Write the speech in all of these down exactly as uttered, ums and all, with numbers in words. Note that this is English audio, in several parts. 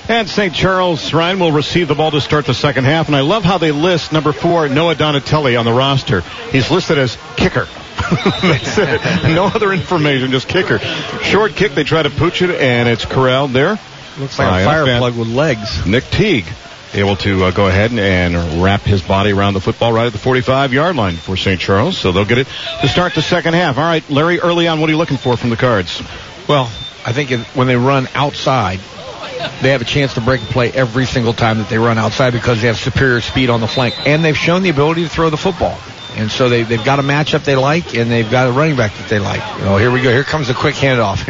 And Saint Charles, Ryan, will receive the ball to start the second half. And I love how they list number four, Noah Donatelli, on the roster. He's listed as kicker. That's it. No other information, just kicker. Short kick, they try to pooch it, and it's corralled there. Looks like a fire plug with legs. Nick Teague able to uh, go ahead and, and wrap his body around the football right at the forty-five-yard line for Saint Charles. So they'll get it to start the second half. All right, Larry, early on, what are you looking for from the Cards? Well, I think if, when they run outside, they have a chance to break a play every single time that they run outside because they have superior speed on the flank. And they've shown the ability to throw the football. And so they, they've got a matchup they like, and they've got a running back that they like. You know, here we go. Here comes a quick handoff.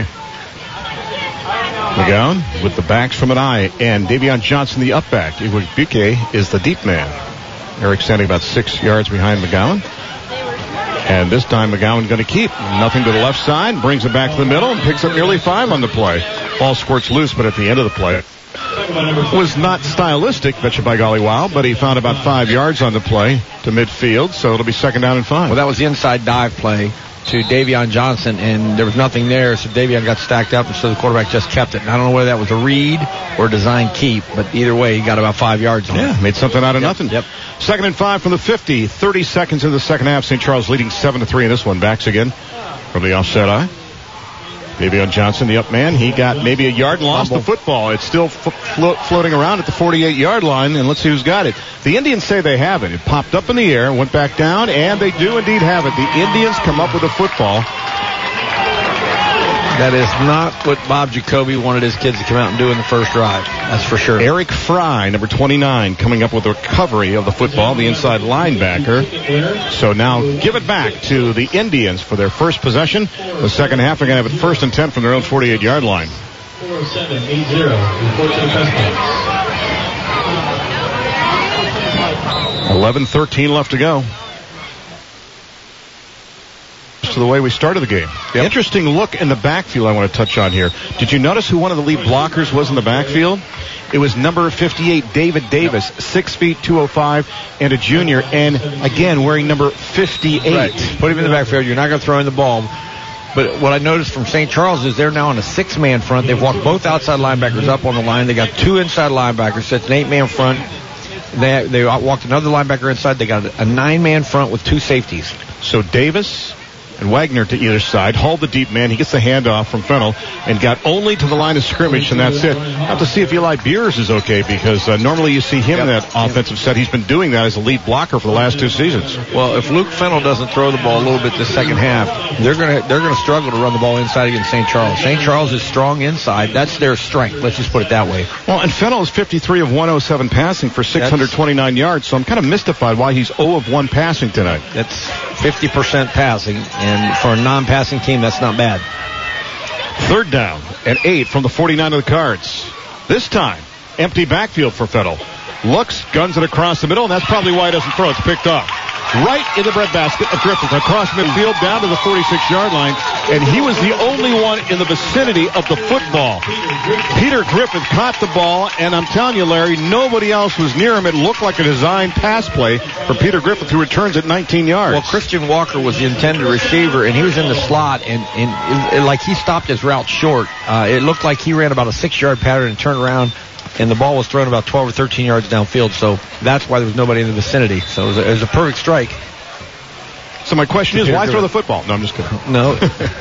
McGowan with the backs from an eye, and Davion Johnson, the up back. Iwubuike is the deep man. Eric standing about six yards behind McGowan. And this time McGowan going to keep. Nothing to the left side. Brings it back to the middle and picks up nearly five on the play. Ball squirts loose, but at the end of the play was not stylistic, betcha by golly wow, but he found about five yards on the play to midfield, so it'll be second down and five. Well, that was the inside dive play to Davion Johnson, and there was nothing there, so Davion got stacked up, and so the quarterback just kept it. And I don't know whether that was a read or a design keep, but either way, he got about five yards on yeah, it. Yeah, made something out of yep, nothing. Yep. Second and five from the fifty. thirty seconds in the second half. Saint Charles leading seven to three in this one. Backs again from the offset eye. Davion Johnson, the up man, he got maybe a yard and lost the football. It's still f- flo- floating around at the forty-eight-yard line, and let's see who's got it. The Indians say they have it. It popped up in the air, went back down, and they do indeed have it. The Indians come up with the football. That is not what Bob Jacoby wanted his kids to come out and do in the first drive. That's for sure. Eric Fry, number twenty-nine, coming up with the recovery of the football, the inside linebacker. So now give it back to the Indians for their first possession. The second half, they're going to have it first and ten from their own forty-eight-yard line. four seven eight zero. Report to the press box. eleven thirteen left to go. To the way we started the game. Yep. Interesting look in the backfield I want to touch on here. Did you notice who one of the lead blockers was in the backfield? It was number fifty-eight, David Davis, six feet, two oh five, and a junior, and again, wearing number fifty-eight. Right. Put him in the backfield. You're not going to throw in the ball. But what I noticed from Saint Charles is they're now on a six-man front. They've walked both outside linebackers up on the line. They got two inside linebackers. So it's an eight-man front. They, they walked another linebacker inside. They got a nine-man front with two safeties. So Davis and Wagner to either side. Hauled the deep man. He gets the handoff from Fennell and got only to the line of scrimmage, and that's it. Have to see if Eli Beers is okay, because uh, normally you see him yep. in that offensive set. He's been doing that as a lead blocker for the last two seasons. Well, if Luke Fennell doesn't throw the ball a little bit this second half, they're going to they're going to struggle to run the ball inside against Saint Charles. Saint Charles is strong inside. That's their strength. Let's just put it that way. Well, and Fennell is fifty-three of one oh seven passing for six hundred twenty-nine that's, yards, so I'm kind of mystified why he's zero of one passing tonight. That's fifty percent passing, and for a non-passing team, that's not bad. Third down and eight from the forty-nine of the Cards. This time, empty backfield for Fennell. Looks, guns it across the middle, and that's probably why he doesn't throw. It's picked up. Right in the breadbasket of Griffith, across midfield, down to the forty-six-yard line, and he was the only one in the vicinity of the football. Peter Griffith caught the ball, and I'm telling you, Larry, nobody else was near him. It looked like a designed pass play for Peter Griffith, who returns at nineteen yards. Well, Christian Walker was the intended receiver, and he was in the slot, and, and it, it, like he stopped his route short. Uh, it looked like he ran about a six-yard pattern and turned around, and the ball was thrown about twelve or thirteen yards downfield, so that's why there was nobody in the vicinity. So it was a, it was a perfect strike. So my question is, why throw the football? No, I'm just kidding. No.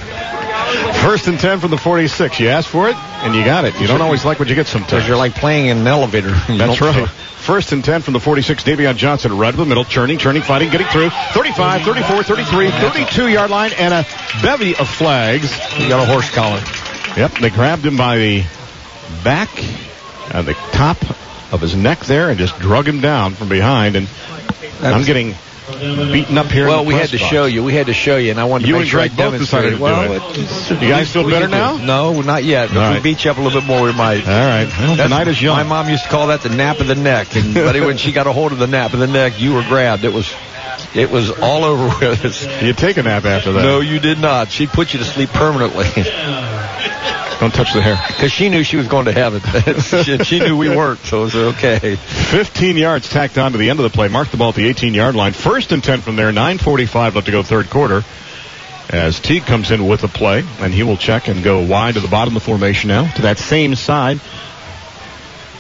First and ten from the forty-six. You asked for it, and you got it. You don't always like what you get sometimes. Because you're like playing in an elevator. That's right. First and ten from the forty-six. Davion Johnson right up the middle, turning, turning, fighting, getting through. thirty-five, thirty-four, thirty-three, thirty-two-yard line, and a bevy of flags. You got a horse collar. Yep, they grabbed him by the back and the top of his neck there and just drug him down from behind. And That's I'm getting beaten up here. Well, in the we had to box. show you. We had to show you, and I wanted to you make and sure Greg I both decided demonstrated. to Well, do it. It's, you guys feel better now? No, not yet. But All if right. we beat you up a little bit more, we might. All right. Well, tonight is young. My mom used to call that the nap of the neck, and buddy, when she got a hold of the nap of the neck, you were grabbed. It was, it was all over with us. You take a nap after that? No, you did not. She put you to sleep permanently. Don't touch the hair. Because she knew she was going to heaven. she, she knew we weren't, so it was okay. fifteen yards tacked on to the end of the play. Mark the ball at the eighteen-yard line. First and ten from there. nine forty-five left to go third quarter. As Teague comes in with the play, and he will check and go wide to the bottom of the formation now, to that same side.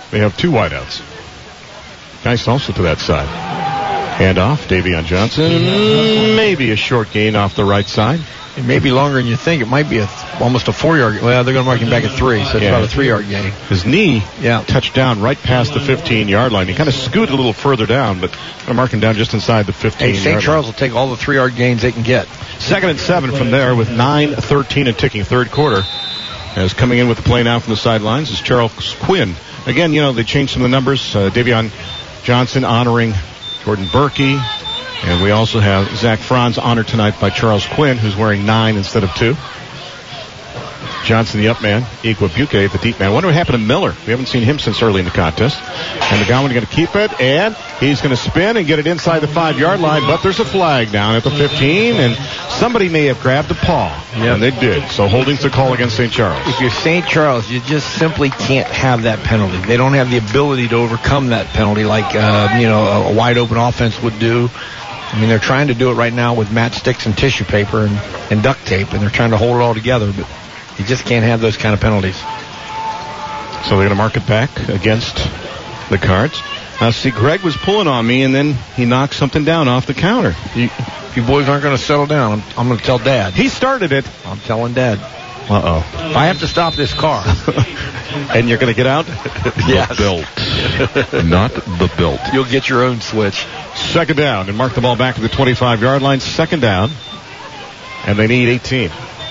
they have two wideouts. Nice also to that side. Hand off, Davion Johnson. Maybe a short gain off the right side. It may be longer than you think. It might be a almost a four-yard. Well, they're going to mark him back at three, so it's yeah. about a three-yard gain. His knee yeah. touched down right past the fifteen-yard line. He kind of scooted a little further down, but they're marking down just inside the fifteen-yard line. Hey, Saint Charles will take all the three-yard gains they can get. Second and seven from there with nine thirteen and ticking, third quarter. As coming in with the play now from the sidelines is Charles Quinn. Again, you know, they changed some of the numbers. Uh, Davion Johnson honoring Jordan Berkey. And we also have Zach Franz honored tonight by Charles Quinn, who's wearing nine instead of two. Johnson, the up man. Igwebuike, the deep man. I wonder what happened to Miller. We haven't seen him since early in the contest. And McGowan going to keep it, and he's going to spin and get it inside the five-yard line, but there's a flag down at the fifteen, and somebody may have grabbed a paw. Yep. And they did. So holding's the call against Saint Charles. If you're Saint Charles, you just simply can't have that penalty. They don't have the ability to overcome that penalty like, uh, you know, a wide-open offense would do. I mean, they're trying to do it right now with matchsticks and tissue paper and, and duct tape, and they're trying to hold it all together, but you just can't have those kind of penalties. So they're going to mark it back against the Cards. Now, see, Greg was pulling on me, and then he knocked something down off the counter. You, you boys aren't going to settle down. I'm, I'm going to tell Dad. He started it. I'm telling Dad. Uh-oh. If I have to stop this car. And you're going to get out? Yes. The belt. Not the belt. You'll get your own switch. Second down, and mark the ball back to the twenty-five-yard line. Second down, and they need eighteen.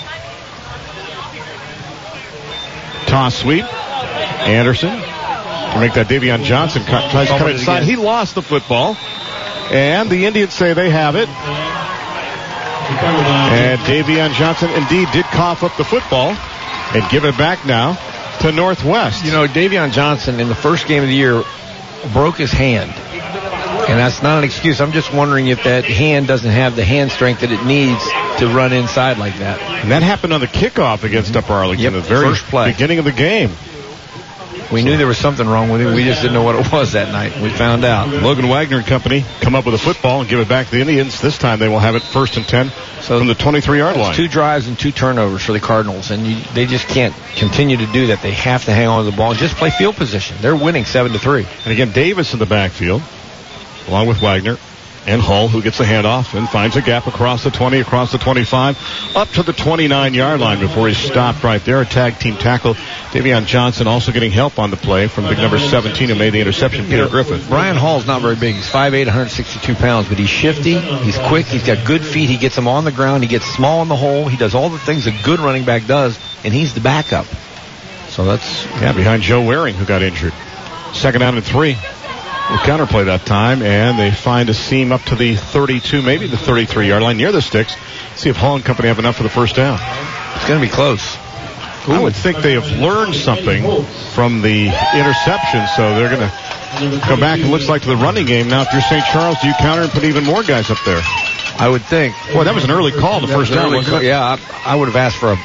Toss sweep. Anderson to make that Davion Johnson cut. Tries to cut it inside. He lost the football. And the Indians say they have it. And Davion Johnson indeed did cough up the football and give it back now to Northwest. You know, Davion Johnson in the first game of the year broke his hand. And that's not an excuse. I'm just wondering if that hand doesn't have the hand strength that it needs to run inside like that. And that happened on the kickoff against mm-hmm. Upper Arlington, yep, the very first play. beginning of the game. We so. knew there was something wrong with him. We just didn't know what it was that night. We found out. Logan Wagner and company come up with a football and give it back to the Indians. This time they will have it first and ten so from the twenty-three-yard line. Two drives and two turnovers for the Cardinals, and you, they just can't continue to do that. They have to hang on to the ball and just play field position. They're winning seven to three. And again, Davis in the backfield, along with Wagner and Hull, who gets the handoff and finds a gap across the twenty, across the twenty-five, up to the twenty-nine-yard line before he's stopped right there. A tag team tackle. Davion Johnson also getting help on the play from big number seventeen who made the interception, Peter Griffith. Brian Hall's not very big. He's five eight, one hundred sixty-two pounds, but he's shifty, he's quick, he's got good feet, he gets them on the ground, he gets small in the hole, he does all the things a good running back does, and he's the backup. So that's... Yeah, behind Joe Waring, who got injured. Second down and three. The counterplay that time, and they find a seam up to the thirty-two, maybe the thirty-three-yard line near the sticks. See if Hall and company have enough for the first down. It's going to be close. Ooh. I would think they have learned something from the interception, so they're going to go back, it looks like, to the running game. Now, if you're Saint Charles, do you counter and put even more guys up there? I would think. Boy, that was an early call, the that first down. Call. Yeah, I, I would have asked for a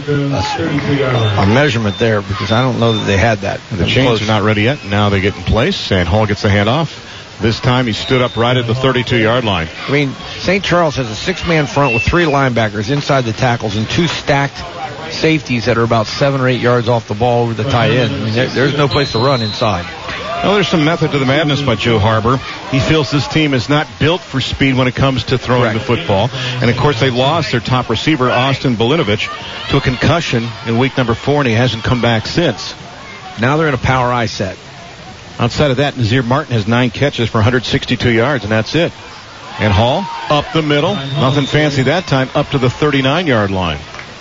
A, a measurement there because I don't know that they had that. The chains are not ready yet. Now they get in place, and Hall gets the handoff. This time he stood up right at the thirty-two-yard line. I mean, Saint Charles has a six-man front with three linebackers inside the tackles and two stacked safeties that are about seven or eight yards off the ball over the tight end. I mean, there, there's no place to run inside. Well, there's some method to the madness by Joe Harbor. He feels this team is not built for speed when it comes to throwing Correct. the football. And, of course, they lost their top receiver, Austin Belinovich, to a concussion in week number four, and he hasn't come back since. Now they're in a power I set. Outside of that, Nazir Martin has nine catches for one hundred sixty-two yards, and that's it. And Hall, up the middle. Nothing fancy that time, up to the thirty-nine-yard line.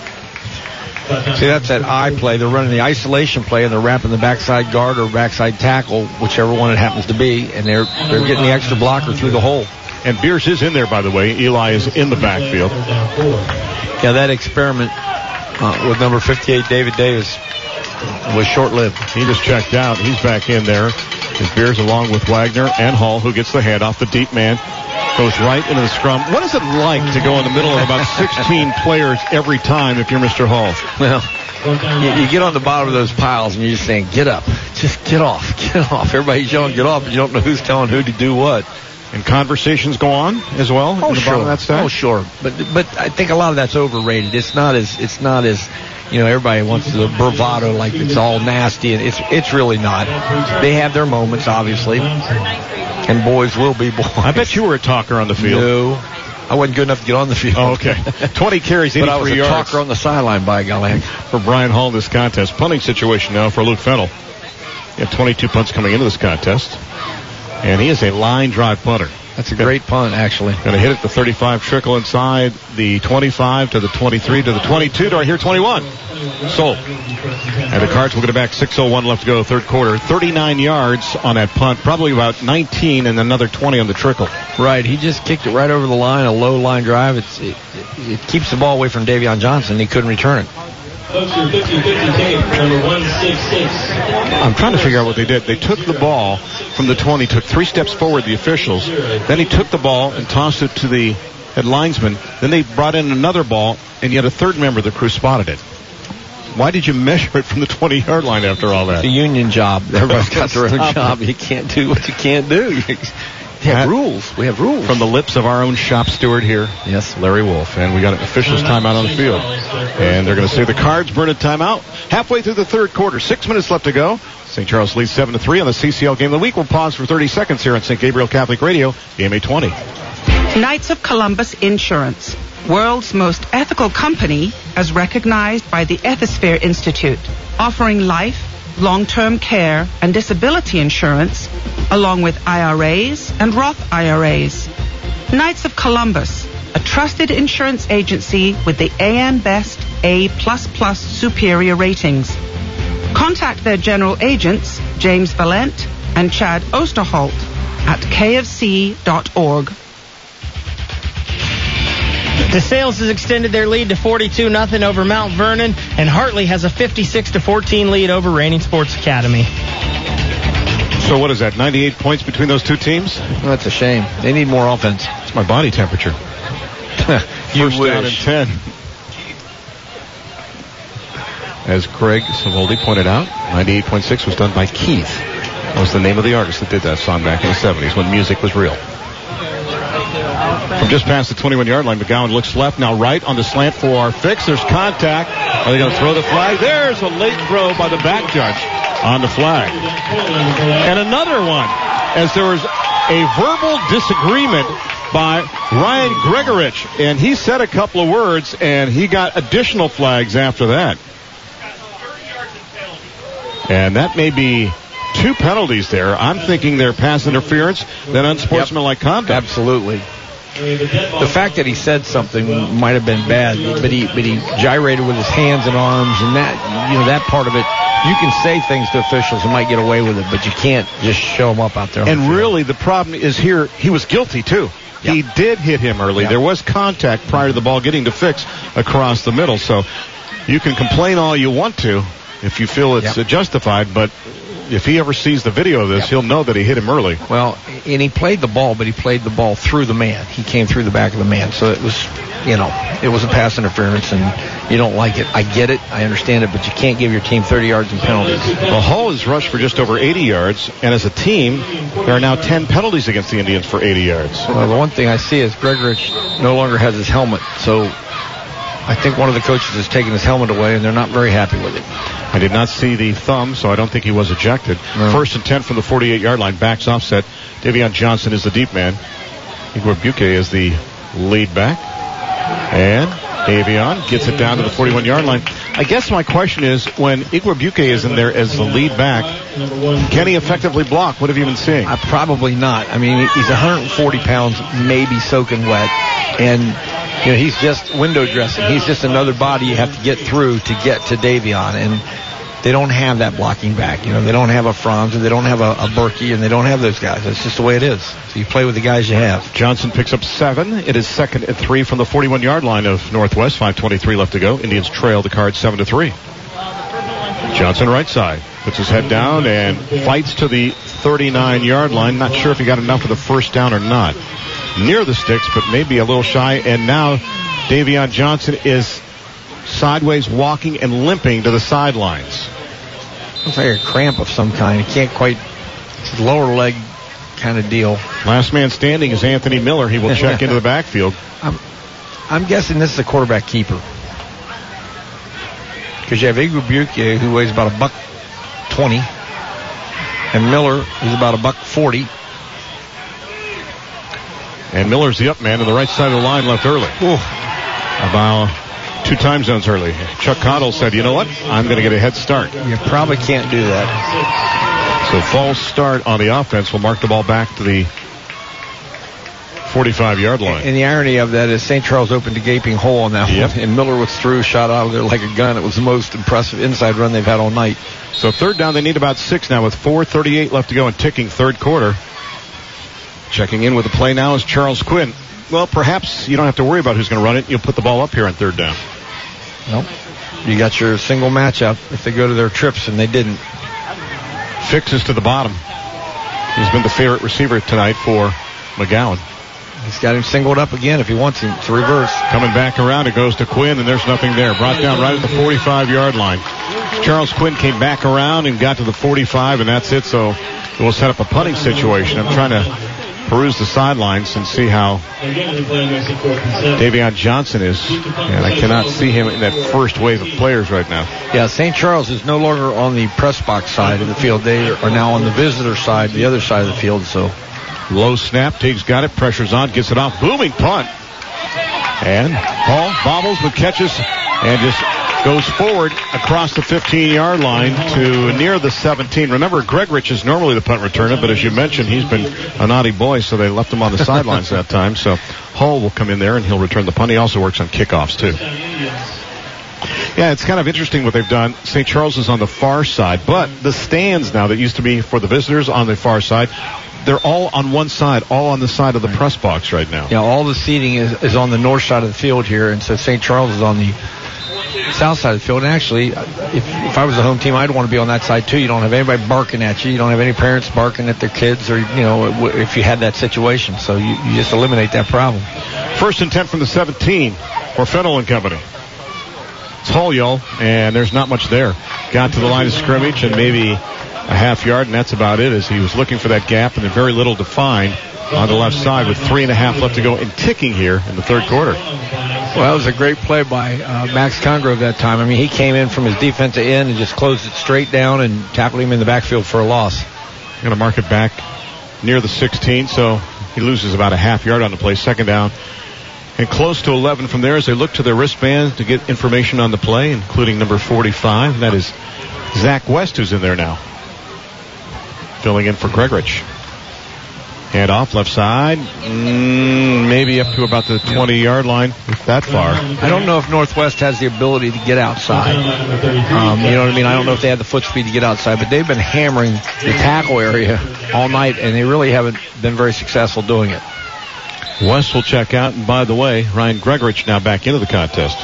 See, that's that I play. They're running the isolation play, and they're wrapping the backside guard or backside tackle, whichever one it happens to be, and they're they're getting the extra blocker through the hole. And Bierce is in there, by the way. Eli is in the backfield. Yeah, that experiment uh, with number fifty-eight, David Davis, was short-lived. He just checked out. He's back in there. Is Bierce along with Wagner and Hall, who gets the handoff. The deep man goes right into the scrum. What is it like to go in the middle of about sixteen players every time if you're Mister Hall? Well, you, you get on the bottom of those piles and you're just saying, get up. Just get off. Get off. Everybody's yelling, get off, but you don't know who's telling who to do what. And conversations go on as well. Oh, in the sure. bottom of that stack? Oh, sure. But but I think a lot of that's overrated. It's not as it's not as you know, everybody wants the bravado like it's all nasty, and it's it's really not. They have their moments, obviously, and boys will be boys. I bet you were a talker on the field. No, I wasn't good enough to get on the field. Oh, okay. twenty carries, eighty-three but I was a yards. talker on the sideline, by golly. For Brian Hall in this contest. Punting situation now for Luke Fennell. He had twenty-two punts coming into this contest. And he is a line drive punter. That's a great punt, actually. Going to hit it the thirty-five, trickle inside the twenty-five to the twenty-three to the twenty-two to I hear twenty-one. Sold. And the Cards will get it back. six oh one left to go, third quarter. thirty-nine yards on that punt. Probably about nineteen and another twenty on the trickle. Right. He just kicked it right over the line, a low line drive. It's, it, it, it keeps the ball away from Davion Johnson. He couldn't return it. Folks, your fifty fifty tape, number one sixty-six. I'm trying to figure out what they did. They took the ball from the twenty, took three steps forward, the officials. Then he took the ball and tossed it to the head linesman. Then they brought in another ball, and yet a third member of the crew spotted it. Why did you measure it from the twenty-yard line after all that? It's a union job. Everybody's got their own job. You can't do what you can't do. We have rules. We have rules. From the lips of our own shop steward here. Yes. Larry Wolf. And we got an official's timeout on the field. And they're going to say the Cards burn a timeout. Halfway through the third quarter. Six minutes left to go. Saint Charles leads seven to three on the C C L Game of the Week. We'll pause for thirty seconds here on Saint Gabriel Catholic Radio, Game eight twenty. Knights of Columbus Insurance, world's most ethical company as recognized by the Ethisphere Institute, offering life, long-term care, and disability insurance, along with I R As and Roth I R As. Knights of Columbus, a trusted insurance agency with the A M Best A++ superior ratings. Contact their general agents, James Valent and Chad Osterholt, at k f c dot org. DeSales has extended their lead to forty-two nothing over Mount Vernon, and Hartley has a fifty-six to fourteen lead over Reigning Sports Academy. So what is that, ninety-eight points between those two teams? Well, that's a shame. They need more offense. It's my body temperature. You First wish. down and ten. As Craig Savoldi pointed out, ninety-eight point six was done by Keith. That was the name of the artist that did that song back in the seventies when music was real. From just past the twenty-one-yard line, McGowan looks left, now right on the slant for our fix. There's contact. Are they going to throw the flag? There's a late throw by the back judge on the flag. And another one, as there was a verbal disagreement by Ryan Gregorich, and he said a couple of words, and he got additional flags after that. And that may be two penalties there. I'm thinking they're pass interference, then unsportsmanlike yep. conduct. Absolutely. The fact that he said something might have been bad, but he but he gyrated with his hands and arms, and that you know that part of it. You can say things to officials and might get away with it, but you can't just show them up out there. And really, the problem is here, he was guilty too. Yep. He did hit him early. Yep. There was contact prior to the ball getting to Fix across the middle. So you can complain all you want to if you feel it's yep. justified, but if he ever sees the video of this, yep. he'll know that he hit him early. Well, and he played the ball, but he played the ball through the man. He came through the back of the man. So it was, you know, it was a pass interference, and you don't like it. I get it. I understand it, but you can't give your team thirty yards in penalties. Well, Hull has rushed for just over eighty yards, and as a team, there are now ten penalties against the Indians for eighty yards. Well, the one thing I see is Gregorich no longer has his helmet, so I think one of the coaches has taken his helmet away, and they're not very happy with it. I did not see the thumb, so I don't think he was ejected. No. First and ten from the forty-eight-yard line. Backs offset. Davion Johnson is the deep man. Igor Buque is the lead back. And Davion gets it down to the forty-one-yard line. I guess my question is, when Igor Buque is in there as the lead back, can he effectively block? What have you been seeing? Uh, probably not. I mean, he's one hundred forty pounds, maybe soaking wet. And you know, he's just window dressing. He's just another body you have to get through to get to Davion. And they don't have that blocking back. You know, they don't have a Franz, and they don't have a, a Berkey, and they don't have those guys. That's just the way it is. So you play with the guys you have. Johnson picks up seven. It is second and three from the forty-one-yard line of Northwest. five twenty-three left to go. Indians trail the Cards seven to three. Johnson right side. Puts his head down and fights to the thirty-nine-yard line. Not sure if he got enough for the first down or not. Near the sticks, but maybe a little shy. And now Davion Johnson is sideways walking and limping to the sidelines. Looks like a cramp of some kind. He can't quite, his lower leg kind of deal. Last man standing is Anthony Miller. He will check into the backfield. I'm, I'm guessing this is a quarterback keeper. Because you have Igwebuike, who weighs about a buck twenty, and Miller is about a buck forty. And Miller's the up man on the right side of the line, left early. Ooh. About two time zones early. Chuck Cottle said, you know what? I'm going to get a head start. You probably can't do that. So false start on the offense will mark the ball back to the forty-five-yard line. And the irony of that is Saint Charles opened a gaping hole on that yep. one, and Miller was through, shot out of there like a gun. It was the most impressive inside run they've had all night. So third down, they need about six now with four thirty-eight left to go and ticking third quarter. Checking in with the play now is Charles Quinn. Well, perhaps you don't have to worry about who's going to run it. You'll put the ball up here on third down. Nope. You got your single matchup if they go to their trips, and they didn't. Fixes to the bottom. He's been the favorite receiver tonight for McGowan. He's got him singled up again if he wants him to reverse. Coming back around, it goes to Quinn, and there's nothing there. Brought down right at the forty-five-yard line. Charles Quinn came back around and got to the forty-five, and that's it. So we'll set up a punting situation. I'm trying to peruse the sidelines and see how Davion Johnson is. And I cannot see him in that first wave of players right now. Yeah, Saint Charles is no longer on the press box side of the field. They are now on the visitor side, the other side of the field. So low snap. Teague's got it. Pressure's on. Gets it off. Booming punt. And Hall bobbles but catches and just goes forward across the fifteen-yard line to near the seventeen. Remember, Gregorich is normally the punt returner, but as you mentioned, he's been a naughty boy, so they left him on the sidelines that time. So Hall will come in there, and he'll return the punt. He also works on kickoffs, too. Yeah, it's kind of interesting what they've done. Saint Charles is on the far side, but the stands now that used to be for the visitors on the far side, they're all on one side, all on the side of the press box right now. Yeah, all the seating is, is on the north side of the field here, and so Saint Charles is on the south side of the field. And actually, if, if I was the home team, I'd want to be on that side too. You don't have anybody barking at you. You don't have any parents barking at their kids, or, you know, if you had that situation. So you, you just eliminate that problem. First and ten from the seventeen for Fennell and Company. It's Holyoke, and there's not much there. Got to the line of scrimmage and maybe a half yard, and that's about it, as he was looking for that gap, and there's very little to find on the left side with three and a half left to go and ticking here in the third quarter. Well, that was a great play by uh, Max Congrove that time. I mean, he came in from his defensive end and just closed it straight down and tackled him in the backfield for a loss. Going to mark it back near the sixteen, so he loses about a half yard on the play. Second down and close to eleven from there as they look to their wristbands to get information on the play, including number forty-five. That is Zach West, who's in there now, filling in for Gregorich. Hand off left side, mm, maybe up to about the twenty-yard line, if that far. I don't know if Northwest has the ability to get outside. Um, you know what I mean? I don't know if they have the foot speed to get outside, but they've been hammering the tackle area all night, and they really haven't been very successful doing it. West will check out, and by the way, Ryan Gregorich now back into the contest.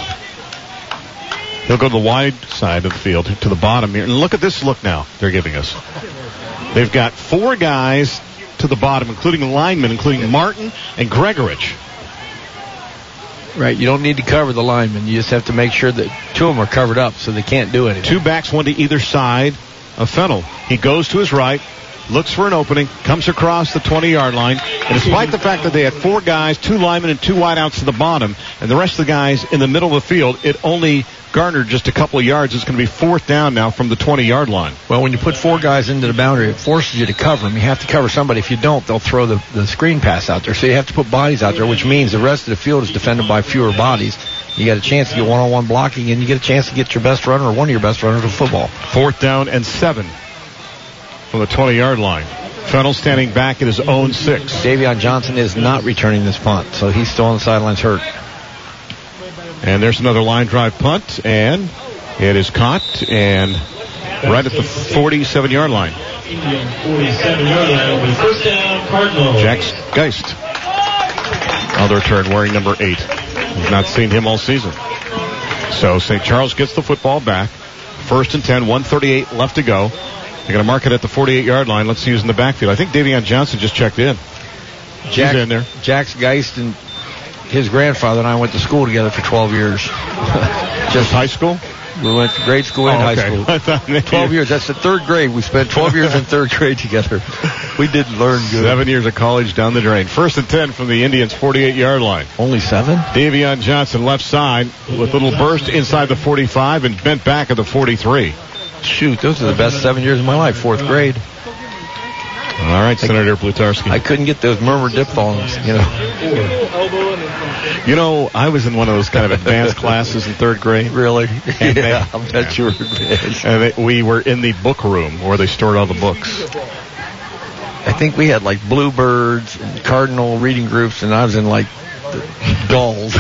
He'll go to the wide side of the field, to the bottom here. And look at this look now they're giving us. They've got four guys to the bottom, including linemen, including Martin and Gregorich. Right, you don't need to cover the linemen. You just have to make sure that two of them are covered up so they can't do anything. Two backs, one to either side of Fennell. He goes to his right, looks for an opening, comes across the twenty-yard line, and despite the fact that they had four guys, two linemen and two wideouts to the bottom, and the rest of the guys in the middle of the field, it only garnered just a couple of yards. It's going to be fourth down now from the twenty-yard line. Well, when you put four guys into the boundary, it forces you to cover them. You have to cover somebody. If you don't, they'll throw the, the screen pass out there. So you have to put bodies out there, which means the rest of the field is defended by fewer bodies. You got a chance to get one-on-one blocking, and you get a chance to get your best runner or one of your best runners of football. Fourth down and seven from the twenty-yard line. Fennell standing back at his own six. Davion Johnson is not returning this punt, so he's still on the sidelines hurt. And there's another line drive punt, and it is caught and right at the forty-seven-yard line. forty-seven-yard line, first down, Cardinals. Jack Geist on the return, wearing number eight. We've not seen him all season. So Saint Charles gets the football back. First and ten, one thirty-eight left to go. They're going to mark it at the forty-eight-yard line. Let's see who's in the backfield. I think Davion Johnson just checked in. Jack, He's in there. Jack's Geist and his grandfather and I went to school together for twelve years. Just high school? We went to grade school and oh, okay. high school. twelve years. That's the third grade. We spent twelve years in third grade together. We did learn good. Seven years of college down the drain. First and ten from the Indians' forty-eight-yard line. Only seven? Davion Johnson left side with a little burst inside the forty-five and bent back at the forty-three. Shoot, those are the best seven years of my life, fourth grade. All right, Senator Plutarski. I couldn't get those murmur diphthongs, you know. You know, I was in one of those kind of advanced classes in third grade. Really? And yeah, they, I bet you were advanced. And they, we were in the book room where they stored all the books. I think we had like bluebirds and cardinal reading groups, and I was in like the gulls.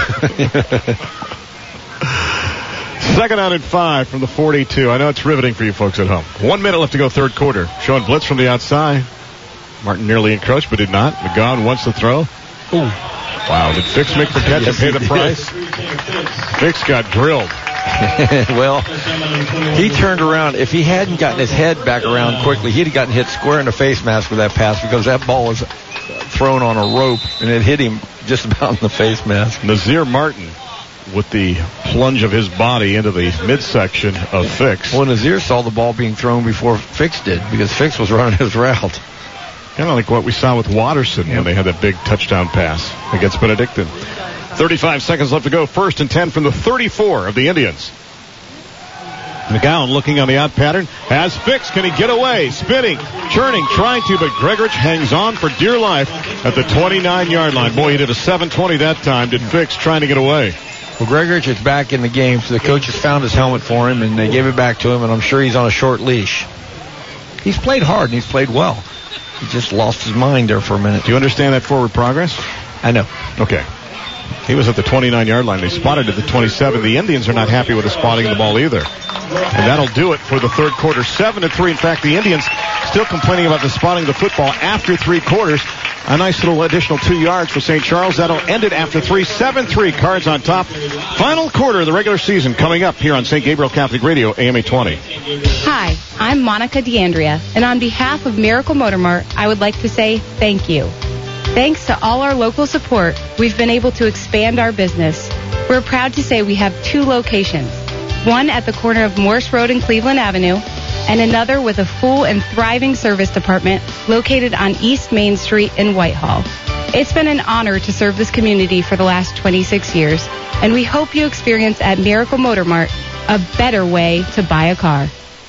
Second out and five from the forty-two. I know it's riveting for you folks at home. One minute left to go third quarter. Showing blitz from the outside. Martin nearly encroached, but did not. McGowan wants to throw. Ooh. Wow, did Fix make the catch Yes, and pay the did. price? Fix got drilled. Well, he turned around. If he hadn't gotten his head back around quickly, he'd have gotten hit square in the face mask with that pass because that ball was thrown on a rope, and it hit him just about in the face mask. Nazir Martin with the plunge of his body into the midsection of Fix. Well, Nazir saw the ball being thrown before Fix did because Fix was running his route. Kind of like what we saw with Watterson yep. when they had that big touchdown pass against Benedictine. thirty-five seconds left to go. First and ten from the thirty-four of the Indians. McGowan looking on the out pattern. Has Fix. Can he get away? Spinning, churning, trying to, but Gregorich hangs on for dear life at the twenty-nine-yard line. Boy, he did a seven twenty that time. Did Fix trying to get away. Well, Gregorich is back in the game, so the coaches found his helmet for him, and they gave it back to him, and I'm sure he's on a short leash. He's played hard, and he's played well. He just lost his mind there for a minute. Do you understand that forward progress? I know. Okay. He was at the twenty-nine-yard line. They spotted at the twenty-seven. The Indians are not happy with the spotting of the ball either. And that'll do it for the third quarter. seven to three. In fact, the Indians still complaining about the spotting of the football after three quarters. A nice little additional two yards for Saint Charles. That'll end it after three. seven three. Cards on top. Final quarter of the regular season coming up here on Saint Gabriel Catholic Radio, A M eight twenty. Hi, I'm Monica DeAndrea, and on behalf of Miracle Motor Mart, I would like to say thank you. Thanks to all our local support, we've been able to expand our business. We're proud to say we have two locations, one at the corner of Morse Road and Cleveland Avenue, and another with a full and thriving service department located on East Main Street in Whitehall. It's been an honor to serve this community for the last twenty-six years, and we hope you experience at Miracle Motor Mart a better way to buy a car.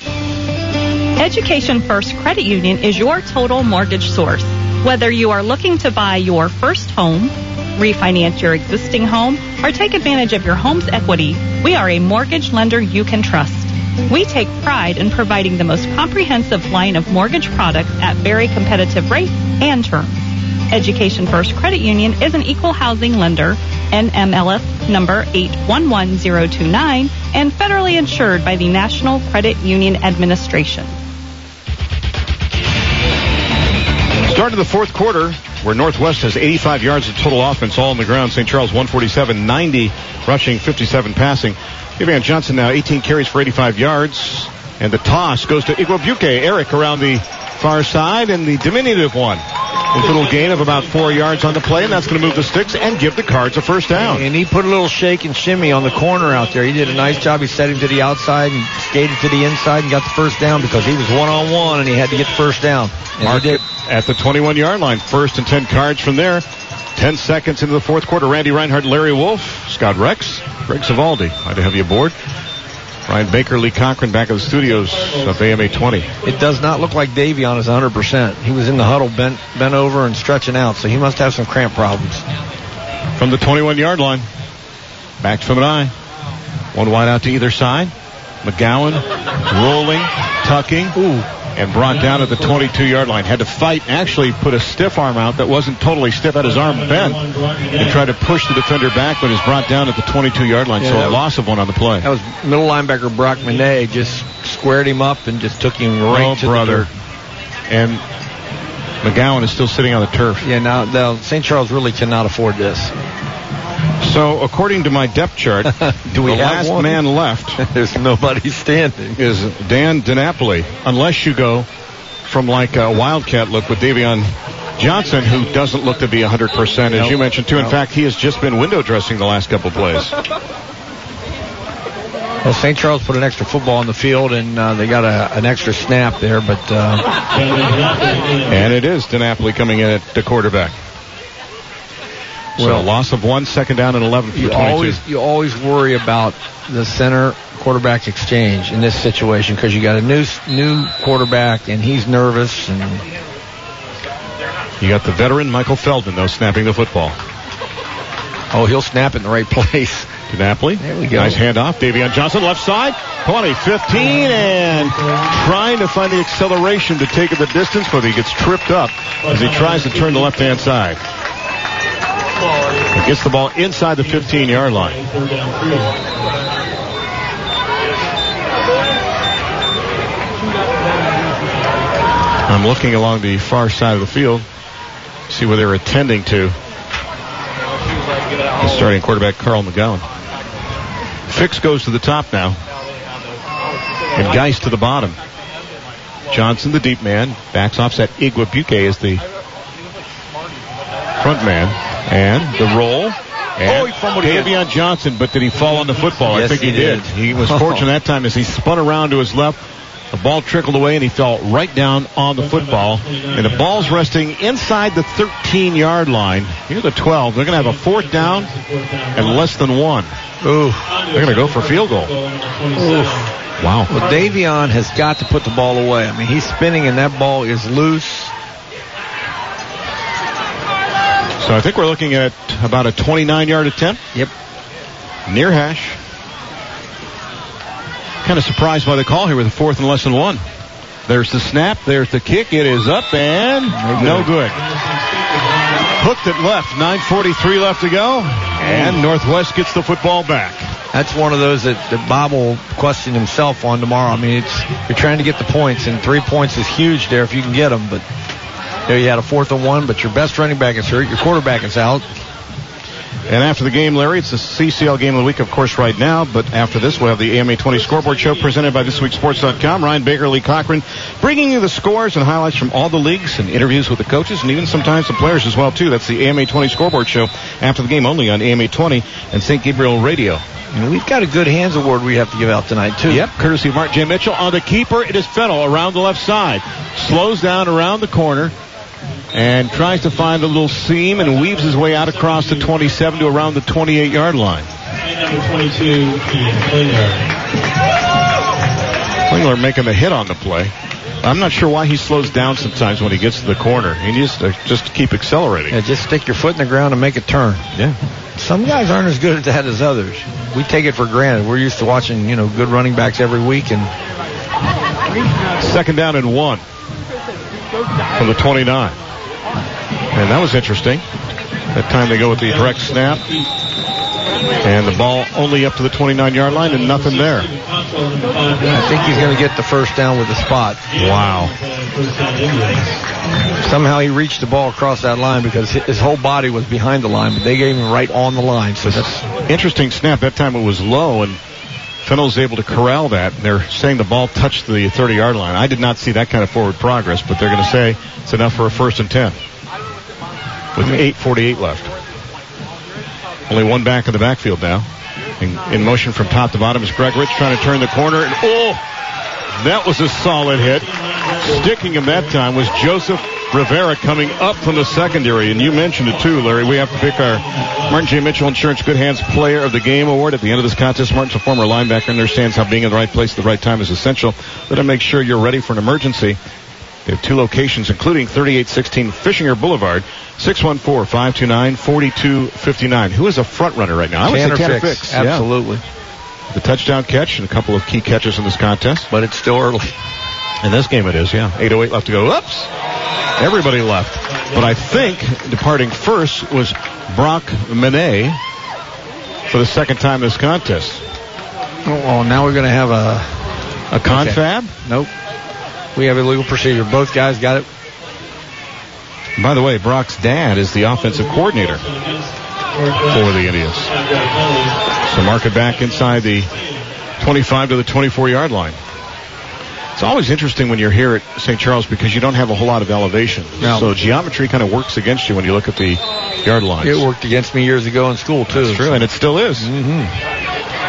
Education First Credit Union is your total mortgage source. Whether you are looking to buy your first home, refinance your existing home, or take advantage of your home's equity, we are a mortgage lender you can trust. We take pride in providing the most comprehensive line of mortgage products at very competitive rates and terms. Education First Credit Union is an equal housing lender, N M L S number eight one one zero two nine, and federally insured by the National Credit Union Administration. Start of the fourth quarter, where Northwest has eighty-five yards of total offense, all on the ground. Saint Charles one forty-seven, ninety rushing, fifty-seven passing. Davion Johnson now eighteen carries for eighty-five yards. And the toss goes to Igwebuike. Eric around the far side, and the diminutive one. A little gain of about four yards on the play, and that's going to move the sticks and give the Cards a first down. And he put a little shake and shimmy on the corner out there. He did a nice job. He set him to the outside and skated to the inside and got the first down because he was one-on-one and he had to get the first down. And Mark he did. At the twenty-one-yard line. First and ten Cards from there. Ten seconds into the fourth quarter. Randy Reinhardt, Larry Wolf, Scott Rex, Greg Savaldi. Glad to have you aboard. Ryan Baker, Lee Cochran back at the studios of A M eight twenty. It does not look like Davion is one hundred percent. He was in the huddle bent, bent over and stretching out, so he must have some cramp problems. From the twenty-one-yard line. Back from an eye. One wide out to either side. McGowan rolling, tucking. Ooh. And brought down at the twenty-two-yard line. Had to fight, actually put a stiff arm out that wasn't totally stiff, had his arm bent, and tried to push the defender back, but is brought down at the twenty-two-yard line. Yeah, so a loss of one on the play. That was middle linebacker Brock Monet just squared him up and just took him right oh, to brother. the dirt. And McGowan is still sitting on the turf. Yeah, now, now Saint Charles really cannot afford this. So, according to my depth chart, Do we the have last one? man left There's nobody standing. is Dan DiNapoli, unless you go from like a Wildcat look with Davion Johnson, who doesn't look to be one hundred percent, as nope. you mentioned, too. In nope. fact, he has just been window dressing the last couple plays. Well, Saint Charles put an extra football on the field, and uh, they got a, an extra snap there, but... Uh... And it is DiNapoli coming in at the quarterback. So Well, a loss of one, second down and eleven for You twenty-two. always, you always worry about the center quarterback exchange in this situation because you got a new new quarterback, and he's nervous. And You got the veteran Michael Feldman, though, snapping the football. Oh, he'll snap it in the right place. DiNapoli. There we go. Nice handoff. Davion Johnson, left side. twenty, fifteen, and trying to find the acceleration to take it the distance, but he gets tripped up as he tries to turn the left-hand side. He gets the ball inside the fifteen-yard line. I'm looking along the far side of the field, see where they're attending to. The starting quarterback, Carl McGowan. Fix goes to the top now. And Geist to the bottom. Johnson, the deep man, backs off. That Iguabuke is the front man. And the roll. And Oh, he fumbled again. Davion Johnson, but did he fall on the football? Yes, I think he, he did. did. He was fortunate that time as he spun around to his left. The ball trickled away, and he fell right down on the football. And the ball's resting inside the thirteen-yard line. Here the twelve. They're going to have a fourth down and less than one. Ooh. They're going to go for a field goal. Ooh. Wow. Well, Davion has got to put the ball away. I mean, he's spinning, and that ball is loose. So I think we're looking at about a twenty-nine-yard attempt. Yep. Near hash. Kind of surprised by the call here with a fourth and less than one. There's the snap. There's the kick. It is up and no good. Hooked it left. nine forty-three left to go. And Northwest gets the football back. That's one of those that, that Bob will question himself on tomorrow. I mean, it's you're trying to get the points, and three points is huge there if you can get them. But there you had a fourth and one, but your best running back is hurt. Your quarterback is out. And after the game, Larry, it's the C C L game of the week, of course, right now. But after this, we'll have the A M A twenty Scoreboard Show presented by this week sports dot com. Ryan Baker, Lee Cochran, bringing you the scores and highlights from all the leagues and interviews with the coaches and even sometimes the players as well, too. That's the A M A twenty Scoreboard Show after the game only on A M A twenty and Saint Gabriel Radio. And we've got a good hands award we have to give out tonight, too. Yep, courtesy of Mark J. Mitchell. On the keeper, it is Fennell around the left side. Slows down around the corner and tries to find a little seam and weaves his way out across the twenty-seven to around the twenty-eight-yard line. Number twenty-two, Klingler making the hit on the play. I'm not sure why he slows down sometimes when he gets to the corner. He needs to just keep accelerating. Yeah, just stick your foot in the ground and make a turn. Yeah. Some guys aren't as good at that as others. We take it for granted. We're used to watching, you know, good running backs every week. And second down and one from the twenty-nine. And that was interesting. That time they go with the direct snap. And the ball only up to the twenty-nine-yard line and nothing there. I think he's going to get the first down with the spot. Wow. Somehow he reached the ball across that line because his whole body was behind the line, but they gave him right on the line. So that's interesting snap. That time it was low, and Fennell was able to corral that. They're saying the ball touched the thirty-yard line. I did not see that kind of forward progress, but they're going to say it's enough for a first and ten with eight forty-eight left. Only one back in the backfield now. In, in motion from top to bottom is Greg Rich trying to turn the corner. And, oh, that was a solid hit. Sticking him that time was Joseph Rivera coming up from the secondary. And you mentioned it too, Larry. We have to pick our Martin J. Mitchell Insurance Good Hands Player of the Game Award at the end of this contest. Martin's a former linebacker, understands how being in the right place at the right time is essential. Let him make sure you're ready for an emergency. They have two locations, including thirty-eight sixteen Fishinger Boulevard, six one four, five two nine, four two five nine. Who is a front runner right now? I would Tanner say Tanner Fix. Fix. Absolutely. Yeah. The touchdown catch and a couple of key catches in this contest. But it's still early. In this game it is, yeah. eight oh eight left to go. Oops. Everybody left. But I think departing first was Brock Manet for the second time in this contest. Oh, now we're going to have a... A confab? Okay. Nope. We have a legal procedure. Both guys got it. By the way, Brock's dad is the offensive coordinator for the Indians. So mark it back inside the twenty-five to the twenty-four-yard line. It's always interesting when you're here at Saint Charles because you don't have a whole lot of elevation. No. So geometry kind of works against you when you look at the yard lines. It worked against me years ago in school, too. That's true, and it still is. Mm-hmm.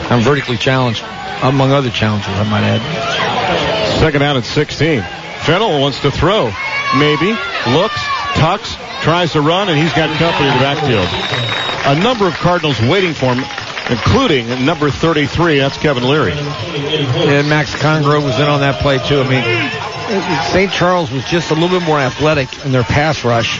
I'm vertically challenged, among other challenges, I might add. Second out at sixteen. Fennell wants to throw. Maybe. Looks. Tucks. Tries to run, and he's got company in the backfield. A number of Cardinals waiting for him, including number thirty-three. That's Kevin Leary. And Max Congrove was in on that play, too. I mean, Saint Charles was just a little bit more athletic in their pass rush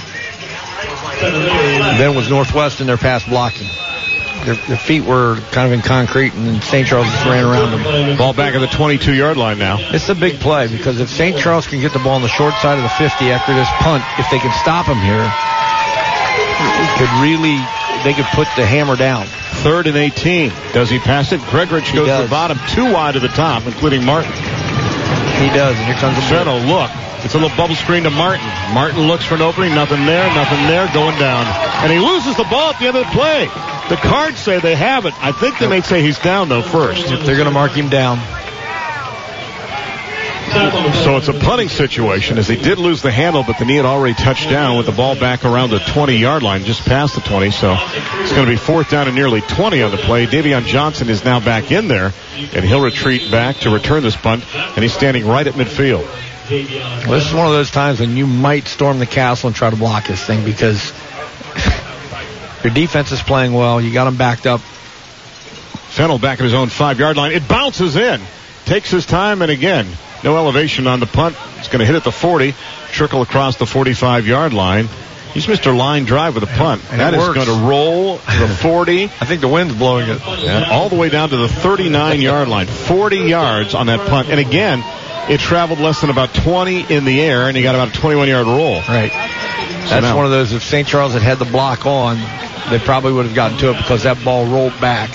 than was Northwest in their pass blocking. Their, their feet were kind of in concrete, and then Saint Charles just ran around them. Ball back at the twenty-two-yard line now. It's a big play because if Saint Charles can get the ball on the short side of the fifty after this punt, if they can stop him here, it could really, they could put the hammer down. Third and eighteen. Does he pass it? Gregorich goes to the bottom, too wide to the top, including Martin. He does, and here comes the Fennell, look. It's a little bubble screen to Martin. Martin looks for an opening. Nothing there, nothing there. Going down. And he loses the ball at the end of the play. The Cards say they have it. I think they may say he's down, though, first. They're going to mark him down. So it's a punting situation, as they did lose the handle, but the knee had already touched down with the ball back around the twenty-yard line, just past the twenty. So it's going to be fourth down and nearly twenty on the play. Davion Johnson is now back in there, and he'll retreat back to return this punt, and he's standing right at midfield. Well, this is one of those times when you might storm the castle and try to block this thing because your defense is playing well. You got them backed up. Fennell back at his own five-yard line. It bounces in. Takes his time, and again, no elevation on the punt. It's going to hit at the forty, trickle across the forty-five-yard line. He's Mister Line Drive with a punt. And that is works. going to roll to the forty. I think the wind's blowing it. And all the way down to the thirty-nine-yard line. forty yards on that punt. And again, it traveled less than about twenty in the air, and he got about a twenty-one-yard roll. Right. So That's now, one of those, if Saint Charles had had the block on, they probably would have gotten to it because that ball rolled back.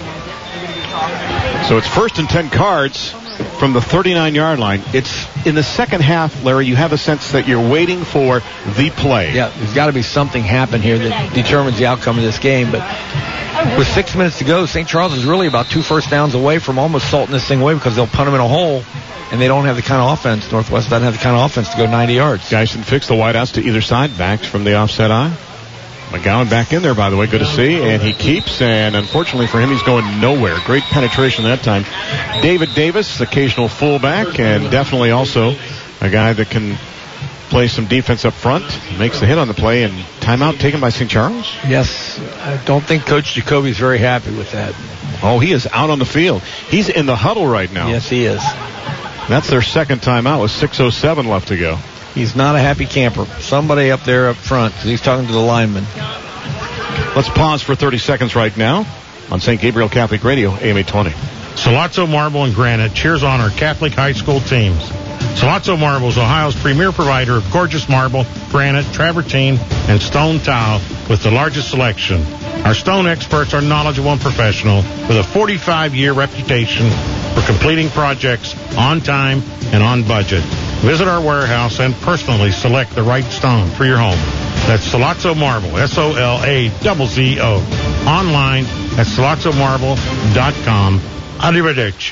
So it's first and ten Cards from the thirty-nine-yard line. It's in the second half, Larry, you have a sense that you're waiting for the play. Yeah, there's got to be something happen here that determines the outcome of this game. But with six minutes to go, Saint Charles is really about two first downs away from almost salting this thing away because they'll punt them in a hole, and they don't have the kind of offense. Northwest doesn't have the kind of offense to go ninety yards. Geisen fixed the wideouts to either side, backed from the offset eye. McGowan back in there, by the way. Good to see. And he keeps, and unfortunately for him, he's going nowhere. Great penetration that time. David Davis, occasional fullback, and definitely also a guy that can play some defense up front. Makes the hit on the play, and timeout taken by Saint Charles. Yes. I don't think Coach Jacoby's very happy with that. Oh, he is out on the field. He's in the huddle right now. Yes, he is. That's their second timeout with six oh seven left to go. He's not a happy camper. Somebody up there up front, because he's talking to the lineman. Let's pause for thirty seconds right now on Saint Gabriel Catholic Radio, A M eight twenty. Sollozzo Marble and Granite cheers on our Catholic high school teams. Sollozzo Marble is Ohio's premier provider of gorgeous marble, granite, travertine, and stone tile with the largest selection. Our stone experts are knowledgeable and professional with a forty-five-year reputation for completing projects on time and on budget. Visit our warehouse and personally select the right stone for your home. That's Sollozzo Marble, S O L A Z Z O. Online at sollozzo marble dot com. Arrivederci.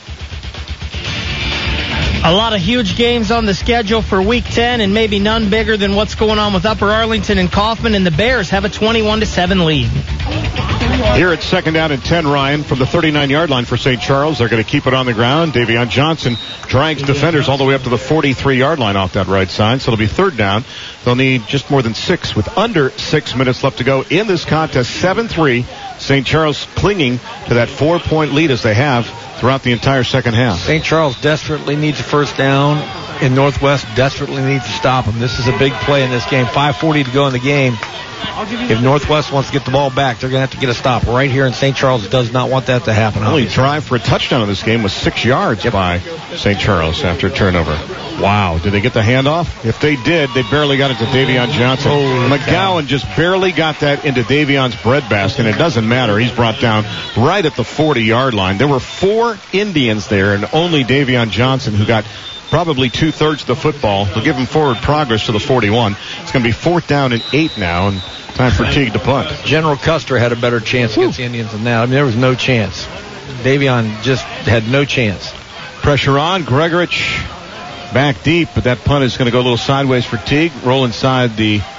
A lot of huge games on the schedule for Week ten, and maybe none bigger than what's going on with Upper Arlington and Kaufman, and the Bears have a twenty-one to seven lead. Here it's second down and ten, Ryan, from the thirty-nine-yard line for Saint Charles. They're going to keep it on the ground. Davion Johnson drags defenders all the way up to the forty-three-yard line off that right side, so it'll be third down. They'll need just more than six with under six minutes left to go in this contest. seven three, Saint Charles clinging to that four-point lead as they have throughout the entire second half. Saint Charles desperately needs a first down, and Northwest desperately needs to stop them. This is a big play in this game. five forty to go in the game. If Northwest wants to get the ball back, they're going to have to get a stop right here, and Saint Charles does not want that to happen. Only drive for a touchdown in this game was six yards yep. by Saint Charles after a turnover. Wow. Did they get the handoff? If they did, they barely got it to Davion Johnson. Oh, McGowan just barely got that into Davion's breadbasket, and it doesn't matter. He's brought down right at the forty-yard line. There were four Indians there, and only Davion Johnson, who got probably two-thirds of the football. They'll give him forward progress to the forty-one. It's going to be fourth down and eight now, and time for Teague to punt. General Custer had a better chance Woo. against the Indians than that. I mean, there was no chance. Davion just had no chance. Pressure on. Gregorich back deep, but that punt is going to go a little sideways for Teague. Roll inside the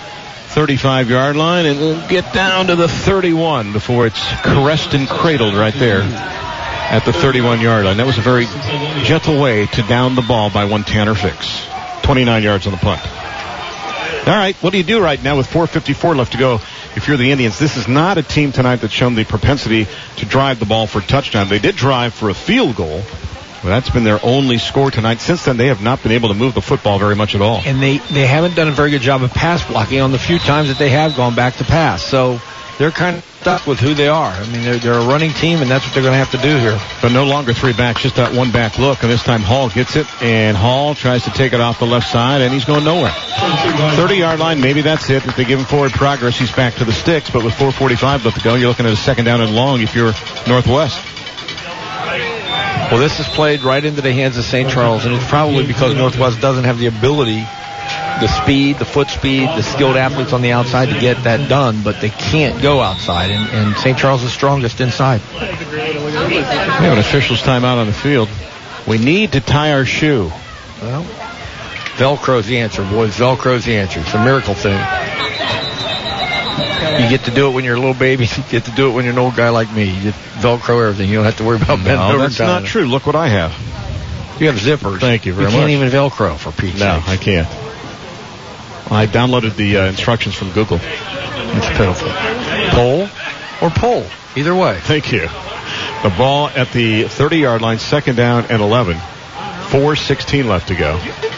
thirty-five-yard line and then get down to the thirty-one before it's caressed and cradled right there at the thirty-one-yard line. That was a very gentle way to down the ball by one Tanner Fix. twenty-nine yards on the punt. All right, what do you do right now with four fifty-four left to go if you're the Indians? This is not a team tonight that's shown the propensity to drive the ball for a touchdown. They did drive for a field goal. Well, that's been their only score tonight. Since then, they have not been able to move the football very much at all. And they, they haven't done a very good job of pass blocking on the few times that they have gone back to pass. So they're kind of stuck with who they are. I mean, they're, they're a running team, and that's what they're going to have to do here. But no longer three backs, just that one back look. And this time Hall gets it, and Hall tries to take it off the left side, and he's going nowhere. thirty-yard line, maybe that's it. If they give him forward progress, he's back to the sticks. But with four forty-five left to go, you're looking at a second down and long if you're Northwest. Well, this is played right into the hands of Saint Charles, and it's probably because Northwest doesn't have the ability, the speed, the foot speed, the skilled athletes on the outside to get that done, but they can't go outside, and, and Saint Charles is strongest inside. We have an official's timeout on the field. We need to tie our shoe. Well, Velcro's the answer, boys. Velcro's the answer. It's a miracle thing. You get to do it when you're a little baby. You get to do it when you're an old guy like me. You get Velcro everything. You don't have to worry about bending over. No, that's not true. Look what I have. You have zippers. Thank you very much. You can't even Velcro, for Pete's sake. No, I can't. I downloaded the uh, instructions from Google. It's pitiful. Pole or pole. Either way. Thank you. The ball at the thirty-yard line, second down and eleven. four sixteen left to go.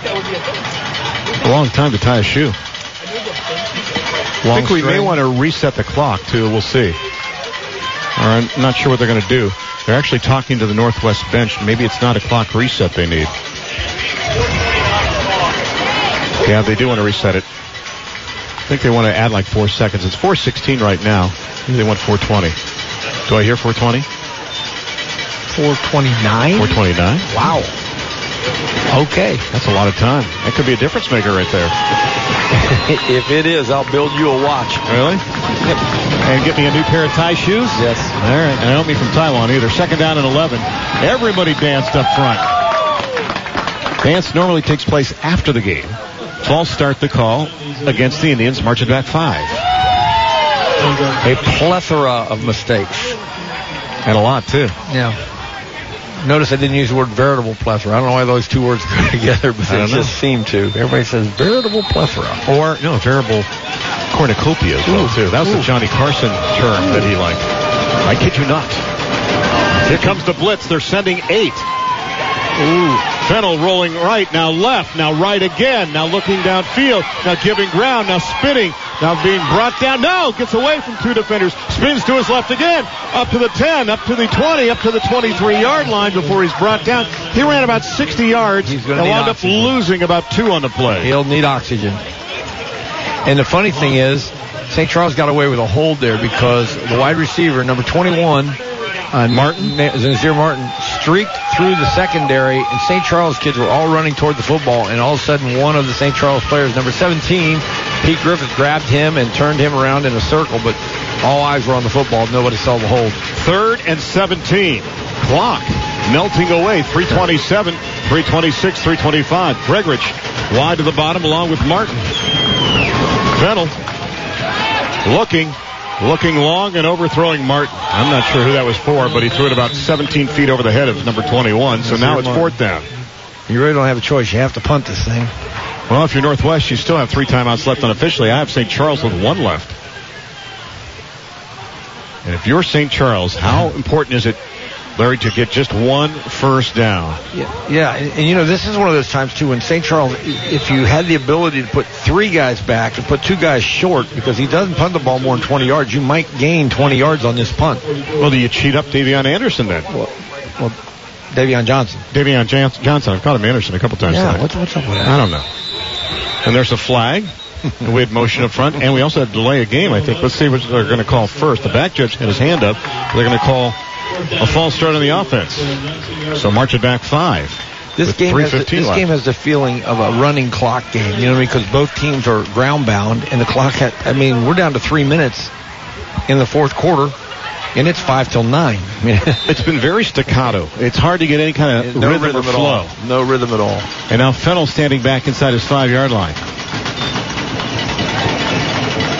A long time to tie a shoe. Long I think we string. may want to reset the clock, too. We'll see. Or I'm not sure what they're going to do. They're actually talking to the Northwest bench. Maybe it's not a clock reset they need. Yeah, they do want to reset it. I think they want to add like four seconds. It's four sixteen right now. Maybe they want four twenty. Do I hear four twenty? four twenty-nine? four twenty-nine? Wow. Okay. That's a lot of time. That could be a difference maker right there. If it is, I'll build you a watch. Really? Yep. And get me a new pair of tie shoes? Yes. All right. And I don't mean from Taiwan either. Second down and eleven. Everybody danced up front. Dance normally takes place after the game. False start the call against the Indians. Marching back five. A plethora of mistakes. And a lot, too. Yeah. Notice I didn't use the word veritable plethora. I don't know why those two words go together, but they just seem to. Everybody says veritable plethora. Or, no, veritable cornucopia as well, too. That was Ooh. the Johnny Carson term that he liked. I kid you not. Here comes the blitz. They're sending eight. Ooh. Fennell rolling right, now left, now right again, now looking downfield, now giving ground, now spinning, now being brought down. No, gets away from two defenders, spins to his left again, up to the ten, up to the twenty, up to the twenty-three-yard line before he's brought down. He ran about sixty yards and wound up losing about two on the play. He'll need oxygen. And the funny thing is, Saint Charles got away with a hold there because the wide receiver, number twenty-one, Uh, Martin, Nazir Martin, streaked through the secondary, and Saint Charles kids were all running toward the football, and all of a sudden one of the Saint Charles players, number seventeen, Pete Griffith, grabbed him and turned him around in a circle, but all eyes were on the football. Nobody saw the hold. Third and seventeen. Clock melting away. three twenty-seven, three twenty-six, three twenty-five. Gregory wide to the bottom along with Martin. Fennell looking. Looking long and overthrowing Martin. I'm not sure who that was for, but he threw it about seventeen feet over the head of number twenty-one, so now it's fourth down. You really don't have a choice. You have to punt this thing. Well, if you're Northwest, you still have three timeouts left unofficially. I have Saint Charles with one left. And if you're Saint Charles, how important is it, Larry, to get just one first down? Yeah, yeah. And, and, you know, this is one of those times, too, when Saint Charles, if you had the ability to put three guys back and put two guys short, because he doesn't punt the ball more than twenty yards, you might gain twenty yards on this punt. Well, do you cheat up Davion Anderson then? Well, well Davion Johnson. Davion Jan- Johnson. I've called him Anderson a couple times yeah, tonight. What's, what's up with that? I don't know. And there's a flag. We had motion up front, and we also had delay a game, I think. Let's see what they're going to call first. The back judge had his hand up. They're going to call a false start on the offense. So march it back five. This game has the, this game has the feeling of a running clock game, you know what I mean? Because both teams are ground bound, and the clock had, I mean, we're down to three minutes in the fourth quarter, and it's five till nine. I mean, it's been very staccato. It's hard to get any kind of no rhythm, rhythm or at flow. all. No rhythm at all. And now Fennell standing back inside his five-yard line.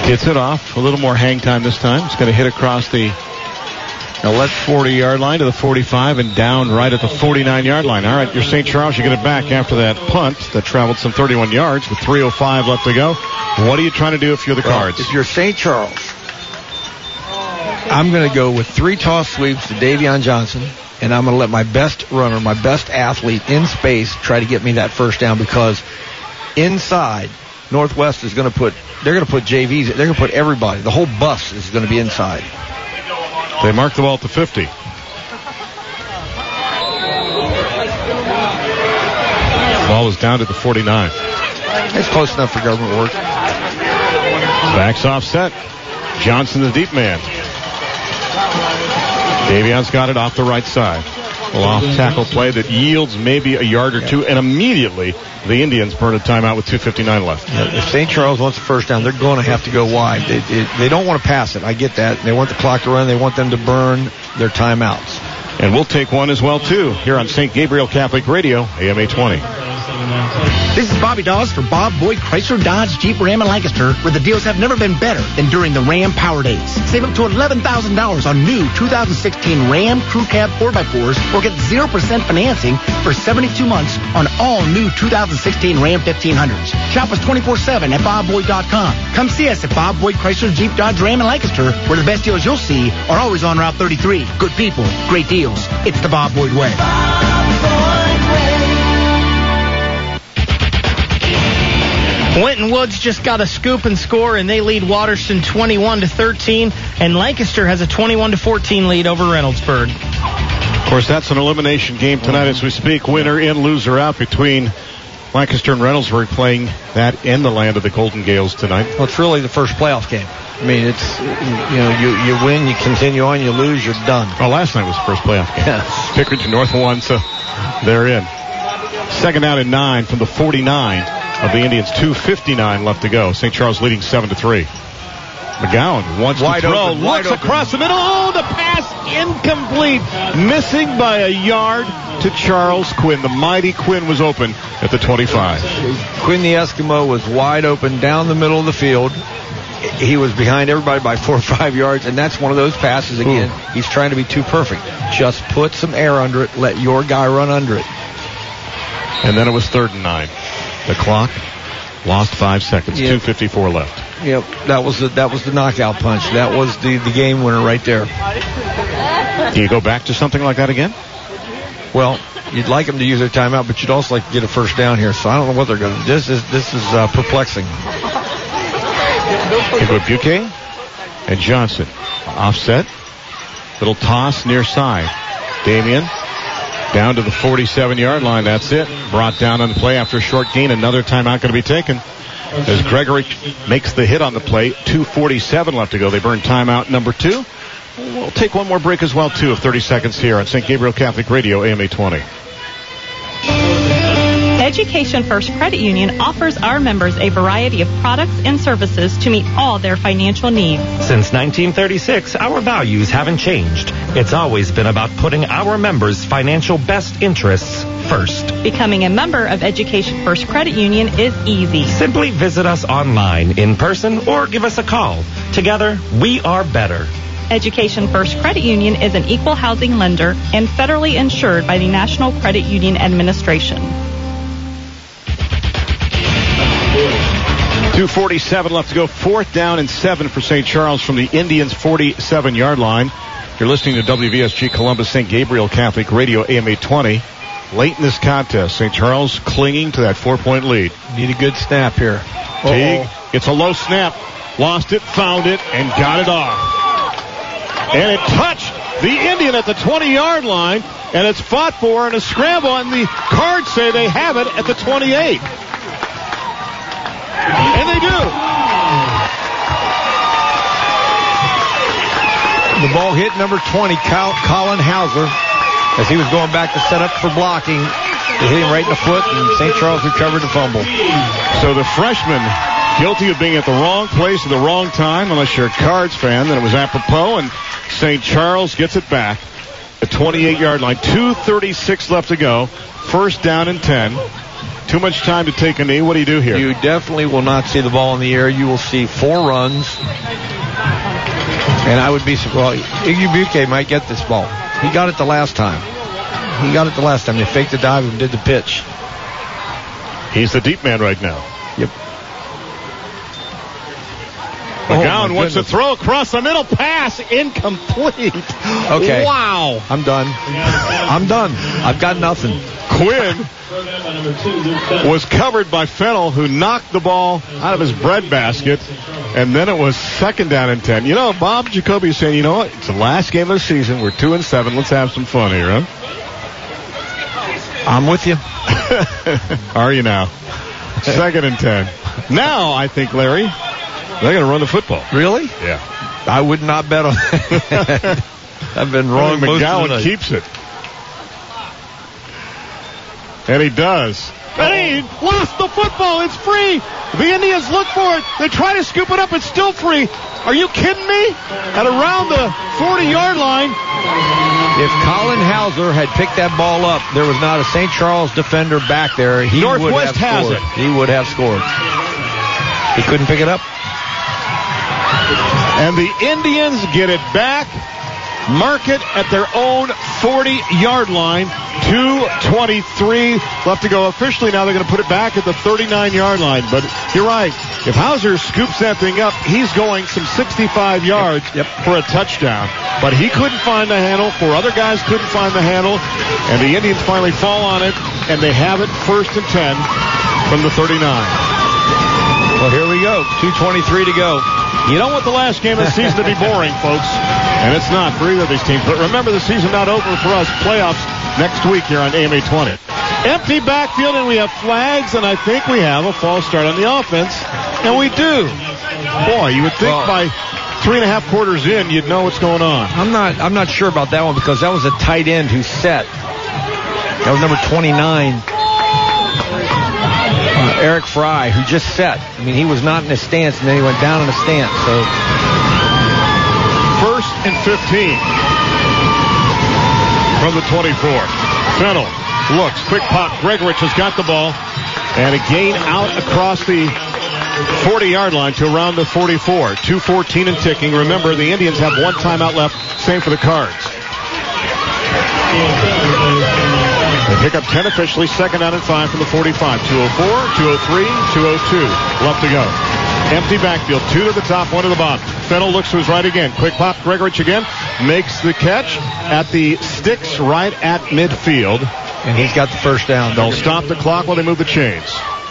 Gets it off. A little more hang time this time. It's going to hit across the forty-yard line to the forty-five and down right at the forty-nine-yard line. All right, you're Saint Charles. You get it back after that punt that traveled some thirty-one yards with three oh five left to go. What are you trying to do if you're the Cards? Well, if you're Saint Charles, I'm going to go with three toss sweeps to Davion Johnson, and I'm going to let my best runner, my best athlete in space try to get me that first down, because inside, Northwest is going to put, they're going to put J Vs, they're going to put everybody. The whole bus is going to be inside. They mark the ball at the fifty. Ball is down to the forty-nine. It's close enough for government work. Backs offset. Johnson, the deep man. Davion's got it off the right side. Well, off tackle play that yields maybe a yard or two, and immediately the Indians burn a timeout with two fifty-nine left. Yeah, if Saint Charles wants a first down, they're going to have to go wide. They, they, they don't want to pass it. I get that. They want the clock to run. They want them to burn their timeouts. And we'll take one as well, too, here on Saint Gabriel Catholic Radio, A M eight twenty. This is Bobby Dawes for Bob Boyd Chrysler Dodge Jeep Ram in Lancaster, where the deals have never been better than during the Ram Power Days. Save up to eleven thousand dollars on new two thousand sixteen Ram Crew Cab four by fours, or get zero percent financing for seventy-two months on all new two thousand sixteen Ram fifteen hundreds. Shop us twenty-four seven at bob boyd dot com. Come see us at Bob Boyd Chrysler Jeep Dodge Ram in Lancaster, where the best deals you'll see are always on Route thirty-three. Good people, great deals. It's the Bob Boyd way. Winton Woods just got a scoop and score, and they lead Waterston twenty-one to thirteen, and Lancaster has a twenty-one to fourteen lead over Reynoldsburg. Of course, that's an elimination game tonight as we speak. Winner in, loser out between Lancaster and Reynoldsburg, playing that in the land of the Golden Gales tonight. Well, it's really the first playoff game. I mean, it's, you know, you, you win, you continue on, you lose, you're done. Oh, last night was the first playoff game. Yes. Pickerington North won, so they're in. Second down and nine from the forty-nine of the Indians. two fifty-nine left to go. Saint Charles leading seven to three. McGowan wants wide to throw, open, looks across the middle. Oh, the pass incomplete. Missing by a yard to Charles Quinn. The mighty Quinn was open at the twenty-five. Quinn the Eskimo was wide open down the middle of the field. He was behind everybody by four or five yards, and that's one of those passes again. Ooh. He's trying to be too perfect. Just put some air under it. Let your guy run under it. And then it was third and nine. The clock lost five seconds. Yep. two fifty-four left. Yep, that was the that was the knockout punch. That was the, the game winner right there. Do you go back to something like that again? Well, you'd like them to use their timeout, but you'd also like to get a first down here. So I don't know what they're going to do. This is this is uh, perplexing. They go Buque and Johnson. Offset. Little toss near side. Damien down to the forty-seven-yard line. That's it. Brought down on the play after a short gain. Another timeout going to be taken as Gregory makes the hit on the play. two forty-seven left to go. They burn timeout number two. We'll take one more break as well, too, of thirty seconds here on Saint Gabriel Catholic Radio, A M eight twenty. Education First Credit Union offers our members a variety of products and services to meet all their financial needs. Since nineteen thirty-six, our values haven't changed. It's always been about putting our members' financial best interests first. Becoming a member of Education First Credit Union is easy. Simply visit us online, in person, or give us a call. Together, we are better. Education First Credit Union is an equal housing lender and federally insured by the National Credit Union Administration. two forty-seven left to go. Fourth down and seven for Saint Charles from the Indians' forty-seven-yard line. You're listening to W V S G Columbus Saint Gabriel Catholic Radio, A M eight twenty. Late in this contest, Saint Charles clinging to that four-point lead. Need a good snap here. Teague, it's a low snap. Lost it, found it, and got it off. And it touched the Indian at the twenty-yard line, and it's fought for in a scramble, and the Cards say they have it at the twenty-eight. And they do. The ball hit number twenty, Colin Hauser, as he was going back to set up for blocking. He hit him right in the foot, and Saint Charles recovered the fumble. So the freshman, guilty of being at the wrong place at the wrong time, unless you're a Cards fan, then it was apropos, and Saint Charles gets it back. The twenty-eight-yard line, two thirty-six left to go. First down and ten. Too much time to take a knee. What do you do here? You definitely will not see the ball in the air. You will see four runs. And I would be surprised. Well, Igbuke might get this ball. He got it the last time. He got it the last time. They faked the dive and did the pitch. He's the deep man right now. Yep. McGowan oh wants to throw across the middle. Pass incomplete. Okay. Wow. I'm done. I'm done. I've got nothing. Quinn was covered by Fennell, who knocked the ball out of his breadbasket, and then it was second down and ten. You know, Bob Jacoby is saying, you know what? It's the last game of the season. We're two and seven. Let's have some fun here, huh? I'm with you. Are you now? Second and ten. Now, I think, Larry, they're going to run the football. Really? Yeah. I would not bet on that. I've been wrong most of the McGowan night. keeps it. And he does. And he lost the football. It's free. The Indians look for it. They try to scoop it up. It's still free. Are you kidding me? At around the forty-yard line. If Colin Hauser had picked that ball up, there was not a Saint Charles defender back there. He Northwest would have has scored. it. He would have scored. He couldn't pick it up. And the Indians get it back. Mark it at their own forty-yard line. two twenty-three left to go. Officially now they're going to put it back at the thirty-nine-yard line. But you're right. If Hauser scoops that thing up, he's going some sixty-five yards yep. Yep. for a touchdown. But he couldn't find the handle. Four other guys couldn't find the handle. And the Indians finally fall on it. And they have it first and ten from the thirty-nine. Well, here we go. two twenty-three to go. You don't want the last game of the season to be boring, folks. And it's not for either of these teams. But remember, the season not over for us. Playoffs next week here on A M A twenty. Empty backfield, and we have flags, and I think we have a false start on the offense. And we do. Boy, you would think well, by three and a half quarters in, you'd know what's going on. I'm not I'm not sure about that one because that was a tight end who set. That was number twenty-nine. Uh, Eric Fry, who just set. I mean, he was not in a stance, and then he went down in a stance. So, first and fifteen from the twenty-four. Fennell looks, quick pop. Gregorich has got the ball, and a gain out across the forty-yard line to around the forty-four. two fourteen and ticking. Remember, the Indians have one timeout left. Same for the Cards. They pick up ten officially, second down and five from the forty-five. two oh four, two oh three, two oh two left to go. Empty backfield, two to the top, one to the bottom. Fennell looks to his right again. Quick pop, Gregorich again. Makes the catch at the sticks right at midfield. And he's got the first down. They'll stop the clock while they move the chains.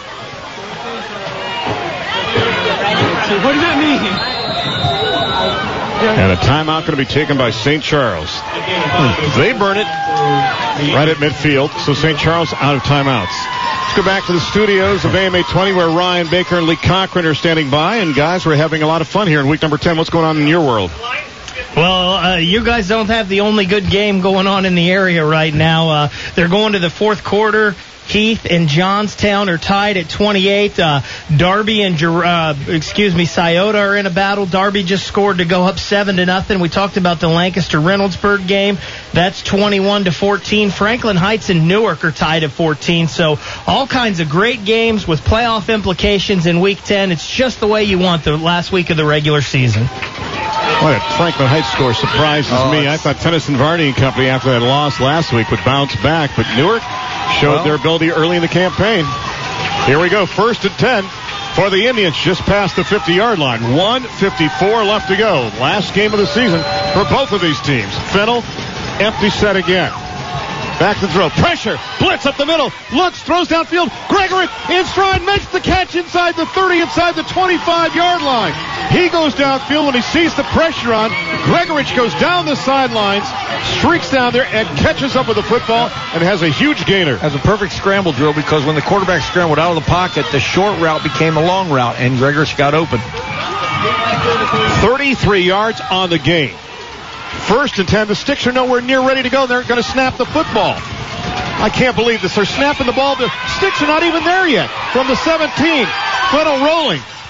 What does that mean? And a timeout going to be taken by Saint Charles. They burn it right at midfield, so Saint Charles out of timeouts. Let's go back to the studios of A M A twenty where Ryan Baker and Lee Cochran are standing by. And, guys, we're having a lot of fun here in week number ten. What's going on in your world? Well, uh, you guys don't have the only good game going on in the area right now. Uh, they're going to the fourth quarter. Heath and Johnstown are tied at twenty-eight. Uh, Darby and uh, excuse me, Scioto are in a battle. Darby just scored to go up seven to nothing. We talked about the Lancaster Reynoldsburg game. That's twenty-one to fourteen. Franklin Heights and Newark are tied at fourteen. So all kinds of great games with playoff implications in Week ten. It's just the way you want the last week of the regular season. Well, that Franklin Heights score surprises oh, me. I thought Tennyson Varney and company, after that loss last week, would bounce back. But Newark showed well, their ability early in the campaign. Here we go. First and ten for the Indians just past the fifty-yard line. one fifty-four left to go. Last game of the season for both of these teams. Fennell, empty set again. Back to throw. Pressure. Blitz up the middle. Looks, throws downfield. Gregory in stride makes the catch inside the thirty, inside the twenty-five-yard line. He goes downfield when he sees the pressure on. Gregorich goes down the sidelines, streaks down there, and catches up with the football and has a huge gainer. Has a perfect scramble drill because when the quarterback scrambled out of the pocket, the short route became a long route, and Gregorich got open. thirty-three yards on the game. First and ten. The Sticks are nowhere near ready to go. They're going to snap the football. I can't believe this. They're snapping the ball. The Sticks are not even there yet. From the seventeen. Fennell rolling.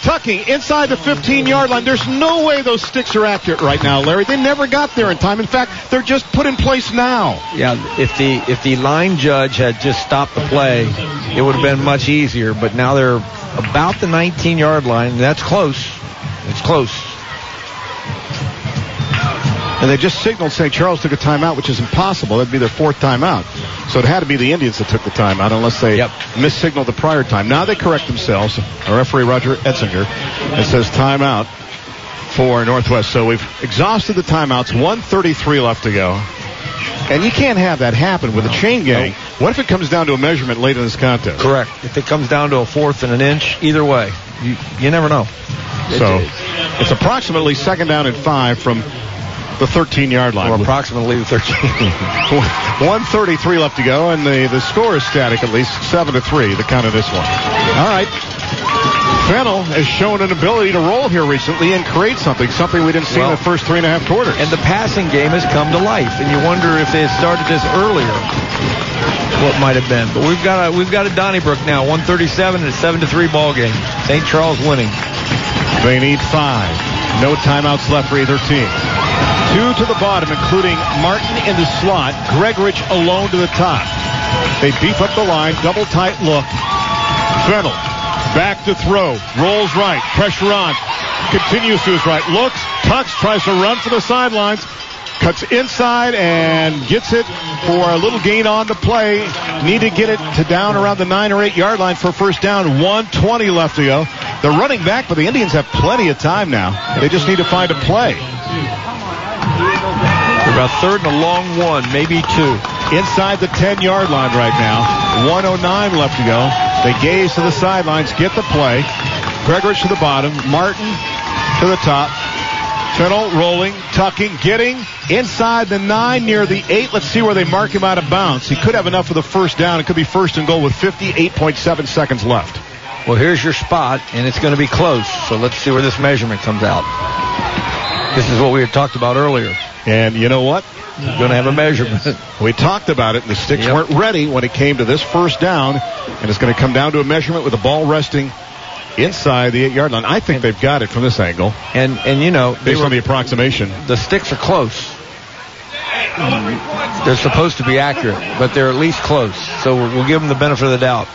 tucking inside the fifteen-yard line. There's no way those sticks are accurate right now, Larry. They never got there in time. In fact, they're just put in place now. Yeah, if the if the line judge had just stopped the play, it would have been much easier. But now they're about the nineteen-yard line. That's close. It's close. And they just signaled Saint Charles took a timeout, which is impossible. That'd be their fourth timeout. So it had to be the Indians that took the timeout, unless they yep. missignaled the prior time. Now they correct themselves. Our referee, Roger Etzinger, it says timeout for Northwest. So we've exhausted the timeouts. one thirty-three left to go. And you can't have that happen with a chain gang. No. What if it comes down to a measurement late in this contest? Correct. If it comes down to a fourth and an inch, either way, you, you never know. So it's approximately second down and five from the thirteen-yard line. Or approximately the thirteen. one thirty-three left to go, and the, the score is static at least, seven to three, the count of this one. All right. Fennel has shown an ability to roll here recently and create something, something we didn't see well, in the first three and a half quarters. And the passing game has come to life, and you wonder if they had started this earlier, what might have been. But we've got a, we've got a Donnybrook now, one thirty-seven and a seven to three ball game. Saint Charles winning. They need five. No timeouts left for either team. Two to the bottom, including Martin in the slot. Gregorich alone to the top. They beef up the line. Double tight look. Fennel back to throw. Rolls right. Pressure on. Continues to his right. Looks. Tucks. Tries to run for the sidelines. Cuts inside and gets it for a little gain on the play. Need to get it to down around the nine or eight yard line for first down. one twenty left to go. They're running back, but the Indians have plenty of time now. They just need to find a play. They're about third and a long one, maybe two. Inside the ten-yard line right now. one oh nine left to go. They gaze to the sidelines, get the play. Gregorich to the bottom. Martin to the top. Fennel rolling, tucking, getting inside the nine, near the eight. Let's see where they mark him out of bounds. He could have enough for the first down. It could be first and goal with fifty-eight point seven seconds left. Well, here's your spot, and it's going to be close. So let's see where this measurement comes out. This is what we had talked about earlier. And you know what? You're going to have a measurement. We talked about it, and the sticks yep. weren't ready when it came to this first down. And it's going to come down to a measurement with the ball resting inside the eight-yard line. I think and, they've got it from this angle. And, and you know, based were, on the approximation. The sticks are close. They're supposed to be accurate, but they're at least close. So we'll give them the benefit of the doubt.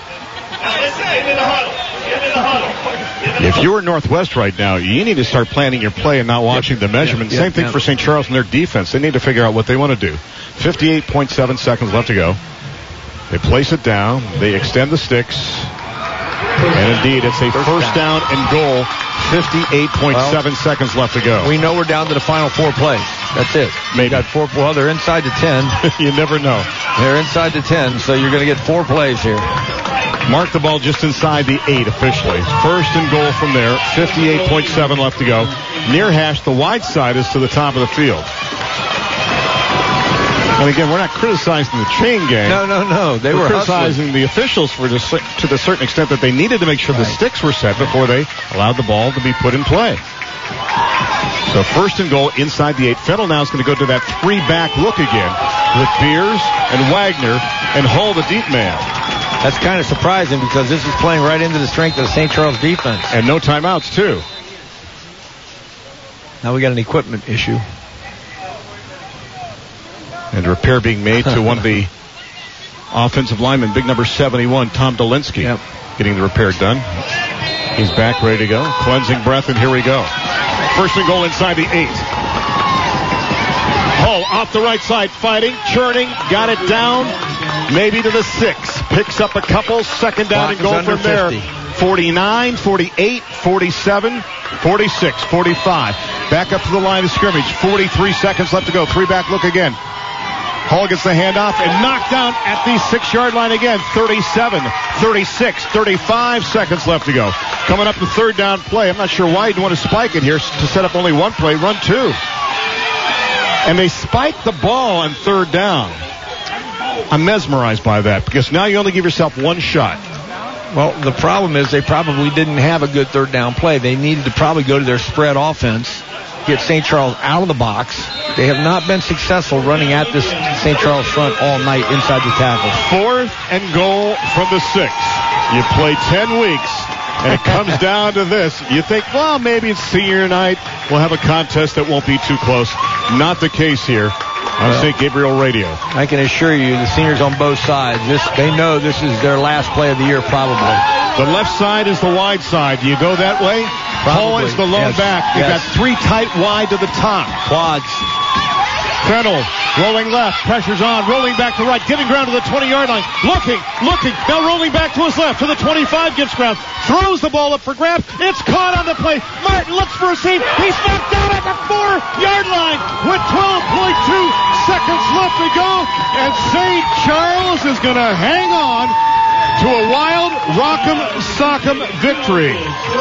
If you're Northwest right now, you need to start planning your play and not watching yep. the measurement. Yep. Same thing yep. for Saint Charles and their defense. They need to figure out what they want to do. fifty-eight point seven seconds left to go. They place it down. They extend the sticks. And indeed, it's a first, first down. down and goal. fifty-eight point seven well, seconds left to go. We know we're down to the final four plays. That's it. Maybe. Got four. Well, they're inside the ten. You never know. They're inside the ten, so you're going to get four plays here. Mark the ball just inside the eight officially. First and goal from there. fifty-eight point seven left to go. Near hash, the wide side is to the top of the field. And again, we're not criticizing the chain gang. No, no, no. They we're were criticizing hustling. the officials for the, to the certain extent that they needed to make sure right. the sticks were set before they allowed the ball to be put in play. So first and goal inside the eight. Fennel now is going to go to that three-back look again with Beers and Wagner and Hull, the deep man. That's kind of surprising because this is playing right into the strength of the Saint Charles defense. And no timeouts, too. Now we got an equipment issue. And a repair being made to one of the offensive linemen, big number seventy-one, Tom Dolinsky, yep. getting the repair done. He's back, ready to go. Cleansing breath, and here we go. First and goal inside the eight. Hull off the right side, fighting, churning, got it down, maybe to the six. Picks up a couple, second down and goal from there. forty-nine, forty-eight, forty-seven, forty-six, forty-five. Back up to the line of scrimmage. forty-three seconds left to go. Three-back look again. Hull gets the handoff and knocked down at the six-yard line again. thirty-seven, thirty-six, thirty-five seconds left to go. Coming up the third down play. I'm not sure why you'd want to spike it here to set up only one play. Run two. And they spike the ball on third down. I'm mesmerized by that because now you only give yourself one shot. Well, the problem is they probably didn't have a good third down play. They needed to probably go to their spread offense, get Saint Charles out of the box. They have not been successful running at this Saint Charles front all night inside the tackle. Fourth and goal from the six. You play ten weeks. And it comes down to this. You think, well, maybe it's senior night. We'll have a contest that won't be too close. Not the case here on Saint Gabriel Radio. I can assure you, the seniors on both sides, this, they know this is their last play of the year, probably. The left side is the wide side. Do you go that way? Probably. Is the lone yes. back. You've yes. got three tight wide to the top. Quads. Fennell rolling left, pressure's on, rolling back to right, giving ground to the twenty-yard line, looking, looking, now rolling back to his left, to the twenty-five, gives ground, throws the ball up for grabs, it's caught on the play, Martin looks for a seam, he's knocked down at the four-yard line with twelve point two seconds left to go, and Saint Charles is going to hang on to a wild rock'em sock'em victory.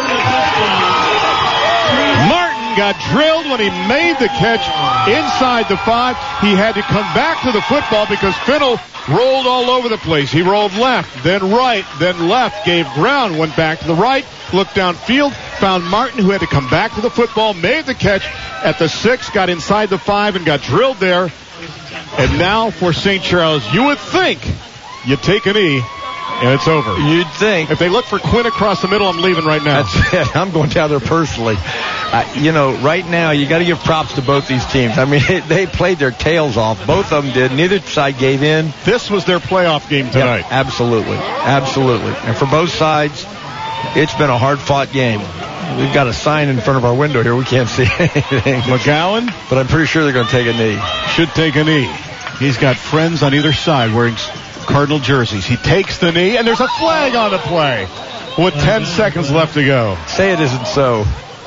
Martin got drilled when he made the catch inside the five. He had to come back to the football because Fennell rolled all over the place. He rolled left, then right, then left, gave ground, went back to the right, looked downfield, found Martin, who had to come back to the football, made the catch at the six, got inside the five, and got drilled there. And now for Saint Charles, you would think you take a knee, and it's over. You'd think. If they look for Quinn across the middle, I'm leaving right now. That's it. I'm going down there personally. Uh, you know, right now, you got to give props to both these teams. I mean, they played their tails off. Both of them did. Neither side gave in. This was their playoff game tonight. Yep, absolutely. Absolutely. And for both sides, it's been a hard-fought game. We've got a sign in front of our window here. We can't see anything. McGowan? But I'm pretty sure they're going to take a knee. Should take a knee. He's got friends on either side wearing Cardinal jerseys. He takes the knee, and there's a flag on the play with ten seconds left to go. Say it isn't so.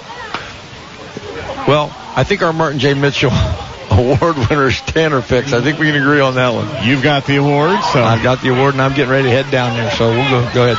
Well, I think our Martin J. Mitchell award winner's Tanner picks. I think we can agree on that one. You've got the award, so I've got the award, and I'm getting ready to head down there. So we'll go. Go ahead.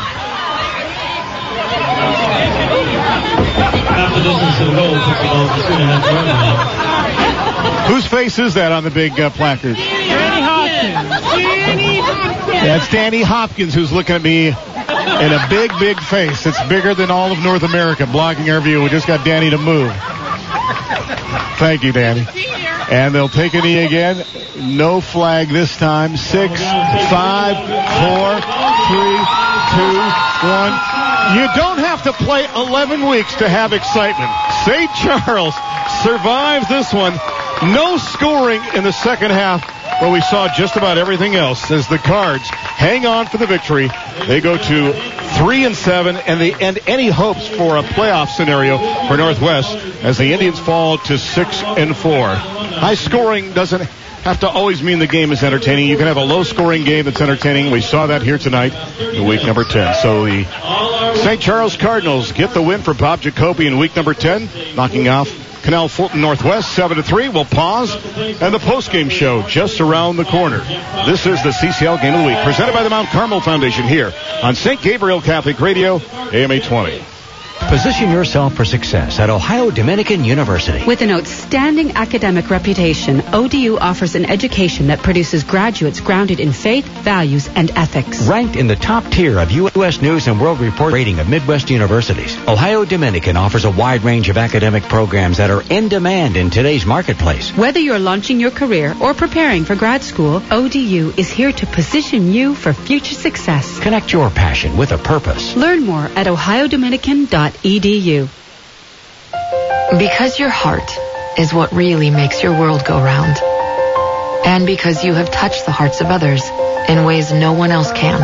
Whose face is that on the big uh, placard? Danny Hopkins. Danny Hopkins. That's Danny Hopkins, who's looking at me in a big, big face. It's bigger than all of North America, blocking our view. We just got Danny to move. Thank you, Danny. And they'll take a knee again. No flag this time. Six, five, four, three, two, one. You don't have to play eleven weeks to have excitement. Saint Charles survives this one. No scoring in the second half, where we saw just about everything else as the Cards hang on for the victory. They go to three and seven, and they end any hopes for a playoff scenario for Northwest as the Indians fall to six and four. High scoring doesn't have to always mean the game is entertaining. You can have a low-scoring game that's entertaining. We saw that here tonight in week number ten. So the Saint Charles Cardinals get the win for Bob Jacoby in week number ten, knocking off Canal Fulton Northwest seven to three. We'll pause, and the post-game show just around the corner. This is the C C L Game of the Week, presented by the Mount Carmel Foundation here on Saint Gabriel Catholic Radio, A M eight twenty. Position yourself for success at Ohio Dominican University. With an outstanding academic reputation, O D U offers an education that produces graduates grounded in faith, values, and ethics. Ranked in the top tier of U S News and World Report rating of Midwest universities, Ohio Dominican offers a wide range of academic programs that are in demand in today's marketplace. Whether you're launching your career or preparing for grad school, O D U is here to position you for future success. Connect your passion with a purpose. Learn more at ohio dominican dot e d u. Because your heart is what really makes your world go round. And because you have touched the hearts of others in ways no one else can.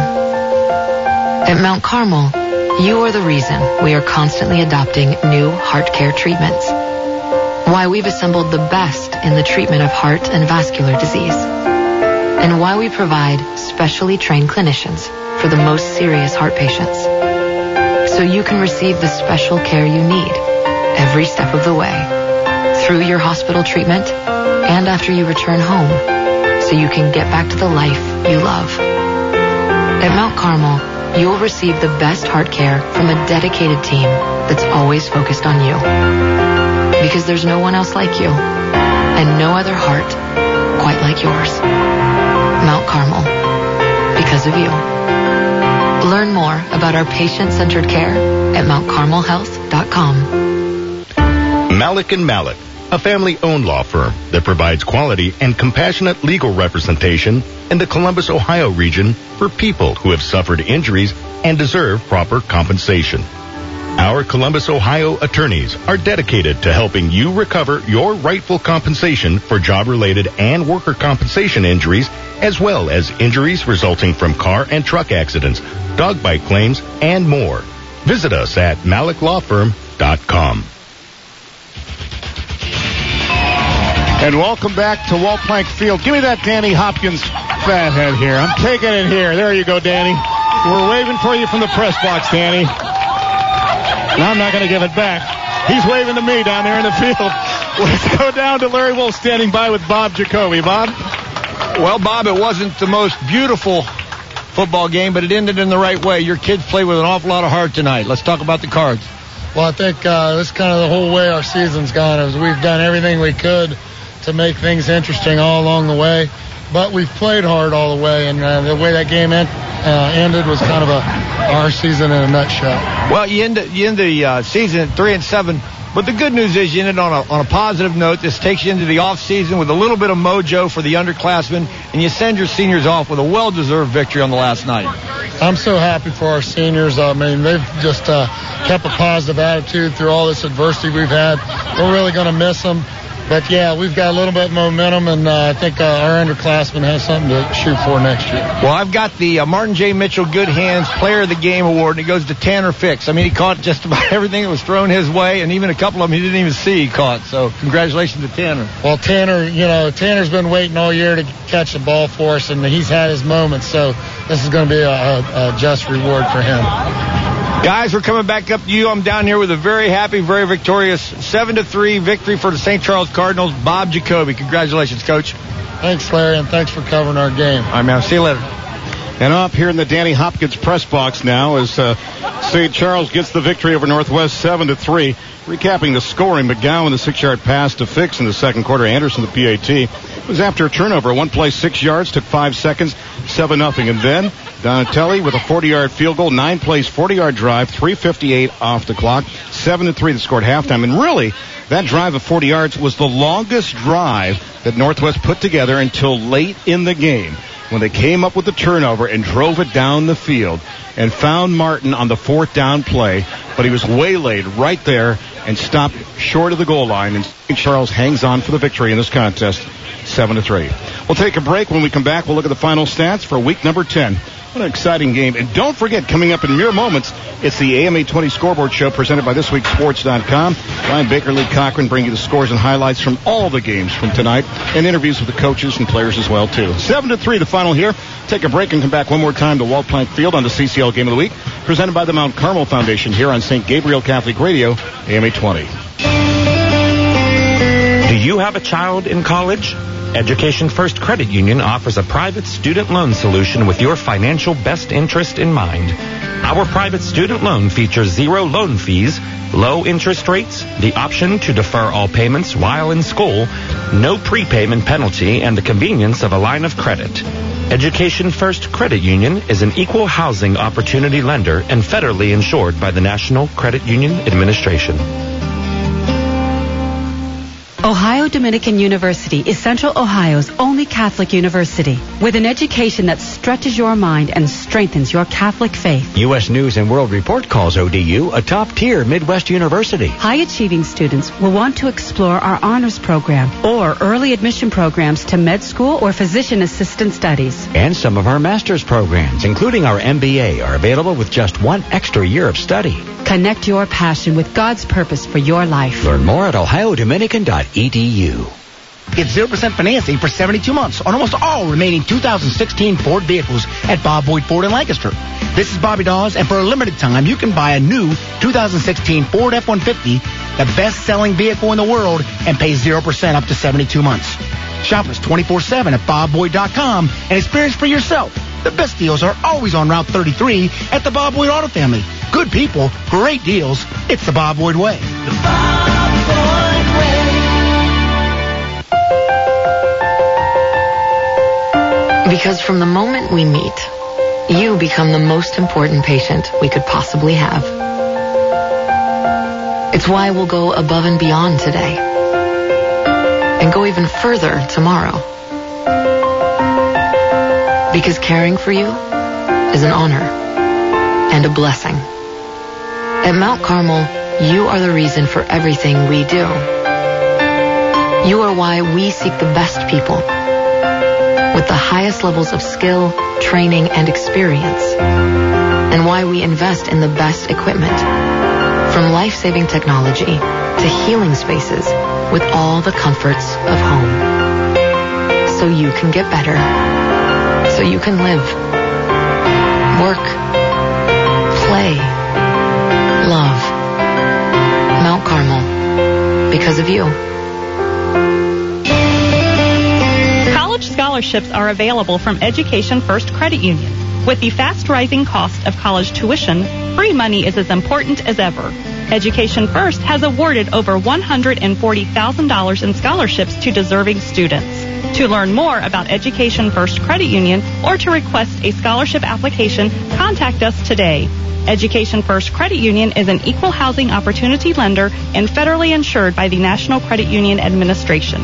At Mount Carmel, you are the reason we are constantly adopting new heart care treatments. Why we've assembled the best in the treatment of heart and vascular disease. And why we provide specially trained clinicians for the most serious heart patients. So you can receive the special care you need every step of the way, through your hospital treatment and after you return home, so you can get back to the life you love. At Mount Carmel, you'll receive the best heart care from a dedicated team that's always focused on you. Because there's no one else like you, and no other heart quite like yours. Mount Carmel, because of you. Learn more about our patient-centered care at mount carmel health dot com. Malik and Malik, a family-owned law firm that provides quality and compassionate legal representation in the Columbus, Ohio region for people who have suffered injuries and deserve proper compensation. Our Columbus, Ohio attorneys are dedicated to helping you recover your rightful compensation for job-related and worker compensation injuries, as well as injuries resulting from car and truck accidents, dog bite claims, and more. Visit us at malik law firm dot com. And welcome back to Walt Plank Field. Give me that Danny Hopkins fathead here. I'm taking it here. There you go, Danny. We're waving for you from the press box, Danny. Now I'm not going to give it back. He's waving to me down there in the field. Let's go down to Larry Wolf standing by with Bob Jacoby. Bob? Well, Bob, it wasn't the most beautiful football game, but it ended in the right way. Your kids played with an awful lot of heart tonight. Let's talk about the Cards. Well, I think uh, this is kind of the whole way our season's gone. Is we've done everything we could to make things interesting all along the way, but we've played hard all the way, and uh, the way that game en- uh, ended was kind of a our season in a nutshell. Well, you end you end the uh, season at three and seven, but the good news is you ended on a on a positive note. This takes you into the off season with a little bit of mojo for the underclassmen, and you send your seniors off with a well-deserved victory on the last night. I'm so happy for our seniors. I mean, they've just uh, kept a positive attitude through all this adversity we've had. We're really going to miss them. But, yeah, we've got a little bit of momentum, and uh, I think uh, our underclassmen have something to shoot for next year. Well, I've got the uh, Martin J. Mitchell Good Hands Player of the Game Award, and it goes to Tanner Fix. I mean, he caught just about everything that was thrown his way, and even a couple of them he didn't even see he caught. So congratulations to Tanner. Well, Tanner, you know, Tanner's been waiting all year to catch the ball for us, and he's had his moments. So this is going to be a, a, a just reward for him. Guys, we're coming back up to you. I'm down here with a very happy, very victorious seven to three victory for the Saint Charles Cardinals. Bob Jacoby. Congratulations, Coach. Thanks, Larry, and thanks for covering our game. All right, man. See you later. And up here in the Danny Hopkins press box now as uh, Saint Charles gets the victory over Northwest seven to three. Recapping the scoring, McGowan, the six-yard pass to Fix in the second quarter. Anderson, the P A T. It was after a turnover. One play, six yards, took five seconds, seven nothing. And then Donatelli with a forty-yard field goal, nine plays, forty-yard drive, three fifty-eight off the clock, seven to three that scored halftime. And really, that drive of forty yards was the longest drive that Northwest put together until late in the game, when they came up with the turnover and drove it down the field and found Martin on the fourth down play, but he was waylaid right there and stopped short of the goal line, and Saint Charles hangs on for the victory in this contest, seven to three. We'll take a break. When we come back, we'll look at the final stats for week number ten. What an exciting game. And don't forget, coming up in mere moments, it's the A M eight twenty Scoreboard Show presented by this week's sports dot com. Ryan Baker, Lee Cochran bring you the scores and highlights from all the games from tonight, and interviews with the coaches and players as well, too. seven to three, the final here. Take a break and come back one more time to Walt Plank Field on the C C L Game of the Week, presented by the Mount Carmel Foundation here on Saint Gabriel Catholic Radio, A M eight twenty. Do you have a child in college? Education First Credit Union offers a private student loan solution with your financial best interest in mind. Our private student loan features zero loan fees, low interest rates, the option to defer all payments while in school, no prepayment penalty, and the convenience of a line of credit. Education First Credit Union is an equal housing opportunity lender and federally insured by the National Credit Union Administration. Ohio Dominican University is Central Ohio's only Catholic university with an education that stretches your mind and strengthens your Catholic faith. U S News and World Report calls O D U a top-tier Midwest university. High-achieving students will want to explore our honors program or early admission programs to med school or physician assistant studies. And some of our master's programs, including our M B A, are available with just one extra year of study. Connect your passion with God's purpose for your life. Learn more at ohio dominican dot e d u. Get zero percent financing for seventy-two months on almost all remaining two thousand sixteen Ford vehicles at Bob Boyd Ford in Lancaster. This is Bobby Dawes, and for a limited time, you can buy a new two thousand sixteen Ford F one fifty, the best-selling vehicle in the world, and pay zero percent up to seventy-two months. Shop us twenty-four seven at bob boyd dot com and experience for yourself. The best deals are always on Route thirty-three at the Bob Boyd Auto Family. Good people, great deals. It's the Bob Boyd way. The Bob Boyd way. Because from the moment we meet, you become the most important patient we could possibly have. It's why we'll go above and beyond today and go even further tomorrow. Because caring for you is an honor and a blessing. At Mount Carmel, you are the reason for everything we do. You are why we seek the best people with the highest levels of skill, training, and experience, and why we invest in the best equipment, from life-saving technology to healing spaces with all the comforts of home. So you can get better, so you can live, work, play, love. Mount Carmel, because of you. College scholarships are available from Education First Credit Union. With the fast-rising cost of college tuition, free money is as important as ever. Education First has awarded over one hundred forty thousand dollars in scholarships to deserving students. To learn more about Education First Credit Union or to request a scholarship application, contact us today. Education First Credit Union is an equal housing opportunity lender and federally insured by the National Credit Union Administration.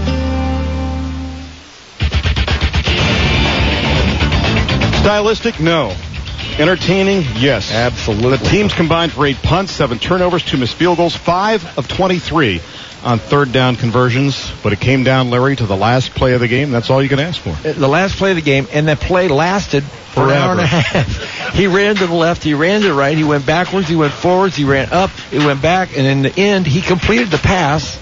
Stylistic? No. Entertaining? Yes. Absolutely. The teams combined for eight punts, seven turnovers, two missed field goals, five of twenty-three on third down conversions. But it came down, Larry, to the last play of the game. That's all you can ask for. The last play of the game, and that play lasted for an hour and a half. He ran to the left, he ran to the right, he went backwards, he went forwards, he ran up, he went back, and in the end, he completed the pass,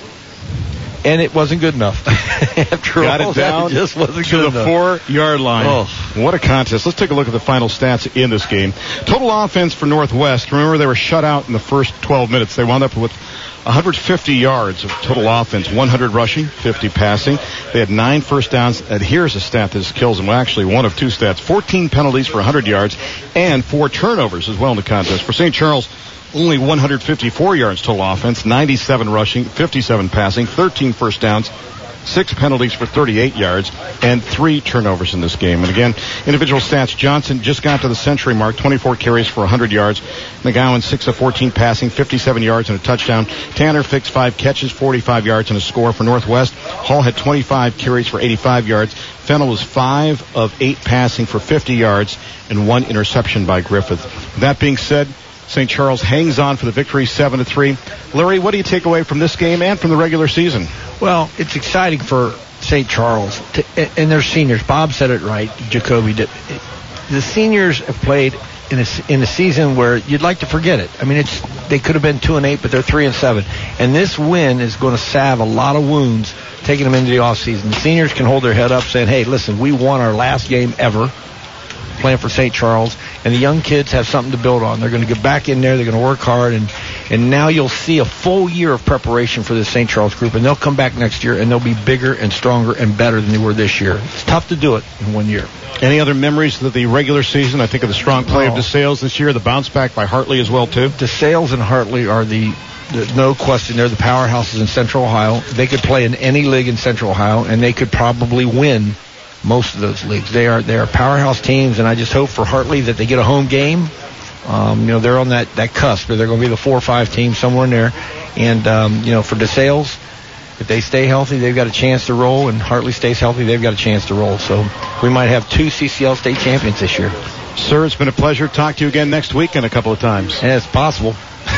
and it wasn't good enough. After Got all it down that, it just wasn't to good the enough. four-yard line. Oh. What a contest. Let's take a look at the final stats in this game. Total offense for Northwest. Remember, they were shut out in the first twelve minutes. They wound up with one hundred fifty yards of total offense, one hundred rushing, fifty passing. They had nine first downs. And here's a stat that just kills them. Well, actually, one of two stats. fourteen penalties for one hundred yards and four turnovers as well in the contest. For Saint Charles, only one hundred fifty-four yards total offense, ninety-seven rushing, fifty-seven passing, thirteen first downs, six penalties for thirty-eight yards, and three turnovers in this game. And again, individual stats, Johnson just got to the century mark, twenty-four carries for one hundred yards. McGowan, six of fourteen passing, fifty-seven yards and a touchdown. Tanner Fix, five catches, forty-five yards and a score for Northwest. Hall had twenty-five carries for eighty-five yards. Fennell was five of eight passing for fifty yards and one interception by Griffith. That being said, Saint Charles hangs on for the victory, seven to three. Larry, what do you take away from this game and from the regular season? Well, it's exciting for Saint Charles to, and their seniors. Bob said it right. Jacoby did. The seniors have played in a, in a season where you'd like to forget it. I mean, it's they could have been two and eight, but they're three and seven. And this win is going to salve a lot of wounds, taking them into the offseason. The seniors can hold their head up, saying, "Hey, listen, we won our last game ever." Playing for Saint Charles, and the young kids have something to build on. They're going to get back in there. They're going to work hard, and and now you'll see a full year of preparation for this Saint Charles group, and they'll come back next year, and they'll be bigger and stronger and better than they were this year. It's tough to do it in one year. Any other memories of the regular season? I think of the strong play oh. of DeSales this year, the bounce back by Hartley as well, too. DeSales and Hartley are the, the, no question, they're the powerhouses in Central Ohio. They could play in any league in Central Ohio, and they could probably win most of those leagues. They are they are powerhouse teams, and I just hope for Hartley that they get a home game. Um, you know, they're on that, that cusp, but they're going to be the four or five team somewhere in there. And, um, you know, for DeSales, if they stay healthy, they've got a chance to roll, and Hartley stays healthy, they've got a chance to roll. So we might have two C C L state champions this year. Sir, it's been a pleasure. Talk to you again next week and a couple of times. Yeah, it's possible.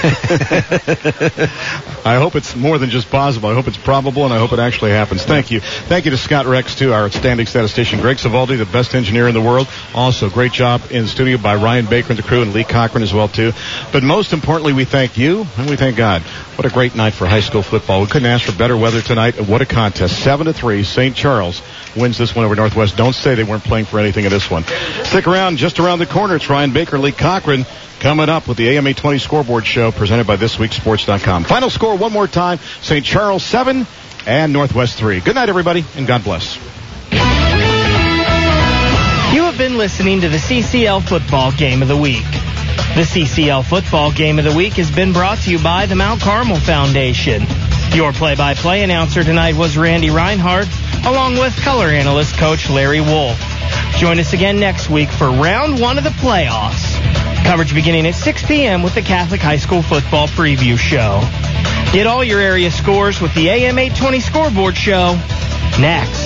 I hope it's more than just possible. I hope it's probable, and I hope it actually happens. Thank you. Thank you to Scott Rex, too, our outstanding statistician. Greg Savaldi, the best engineer in the world. Also, great job in the studio by Ryan Baker and the crew, and Lee Cochran as well, too. But most importantly, we thank you, and we thank God. What a great night for high school football. We couldn't ask for better weather tonight. And what a contest. Seven to three, Saint Charles wins this one over Northwest. Don't say they weren't playing for anything in this one. Stick around. Just around the corner, it's Ryan Baker and Lee Cochran coming up with the A M eight twenty Scoreboard Show presented by this week sports dot com. Final score one more time, Saint Charles seven and Northwest three. Good night, everybody, and God bless. You have been listening to the C C L Football Game of the Week. The C C L Football Game of the Week has been brought to you by the Mount Carmel Foundation. Your play-by-play announcer tonight was Randy Reinhardt, along with color analyst coach Larry Wolf. Join us again next week for round one of the playoffs. Coverage beginning at six p.m. with the Catholic High School Football Preview Show. Get all your area scores with the A M eight twenty Scoreboard Show next.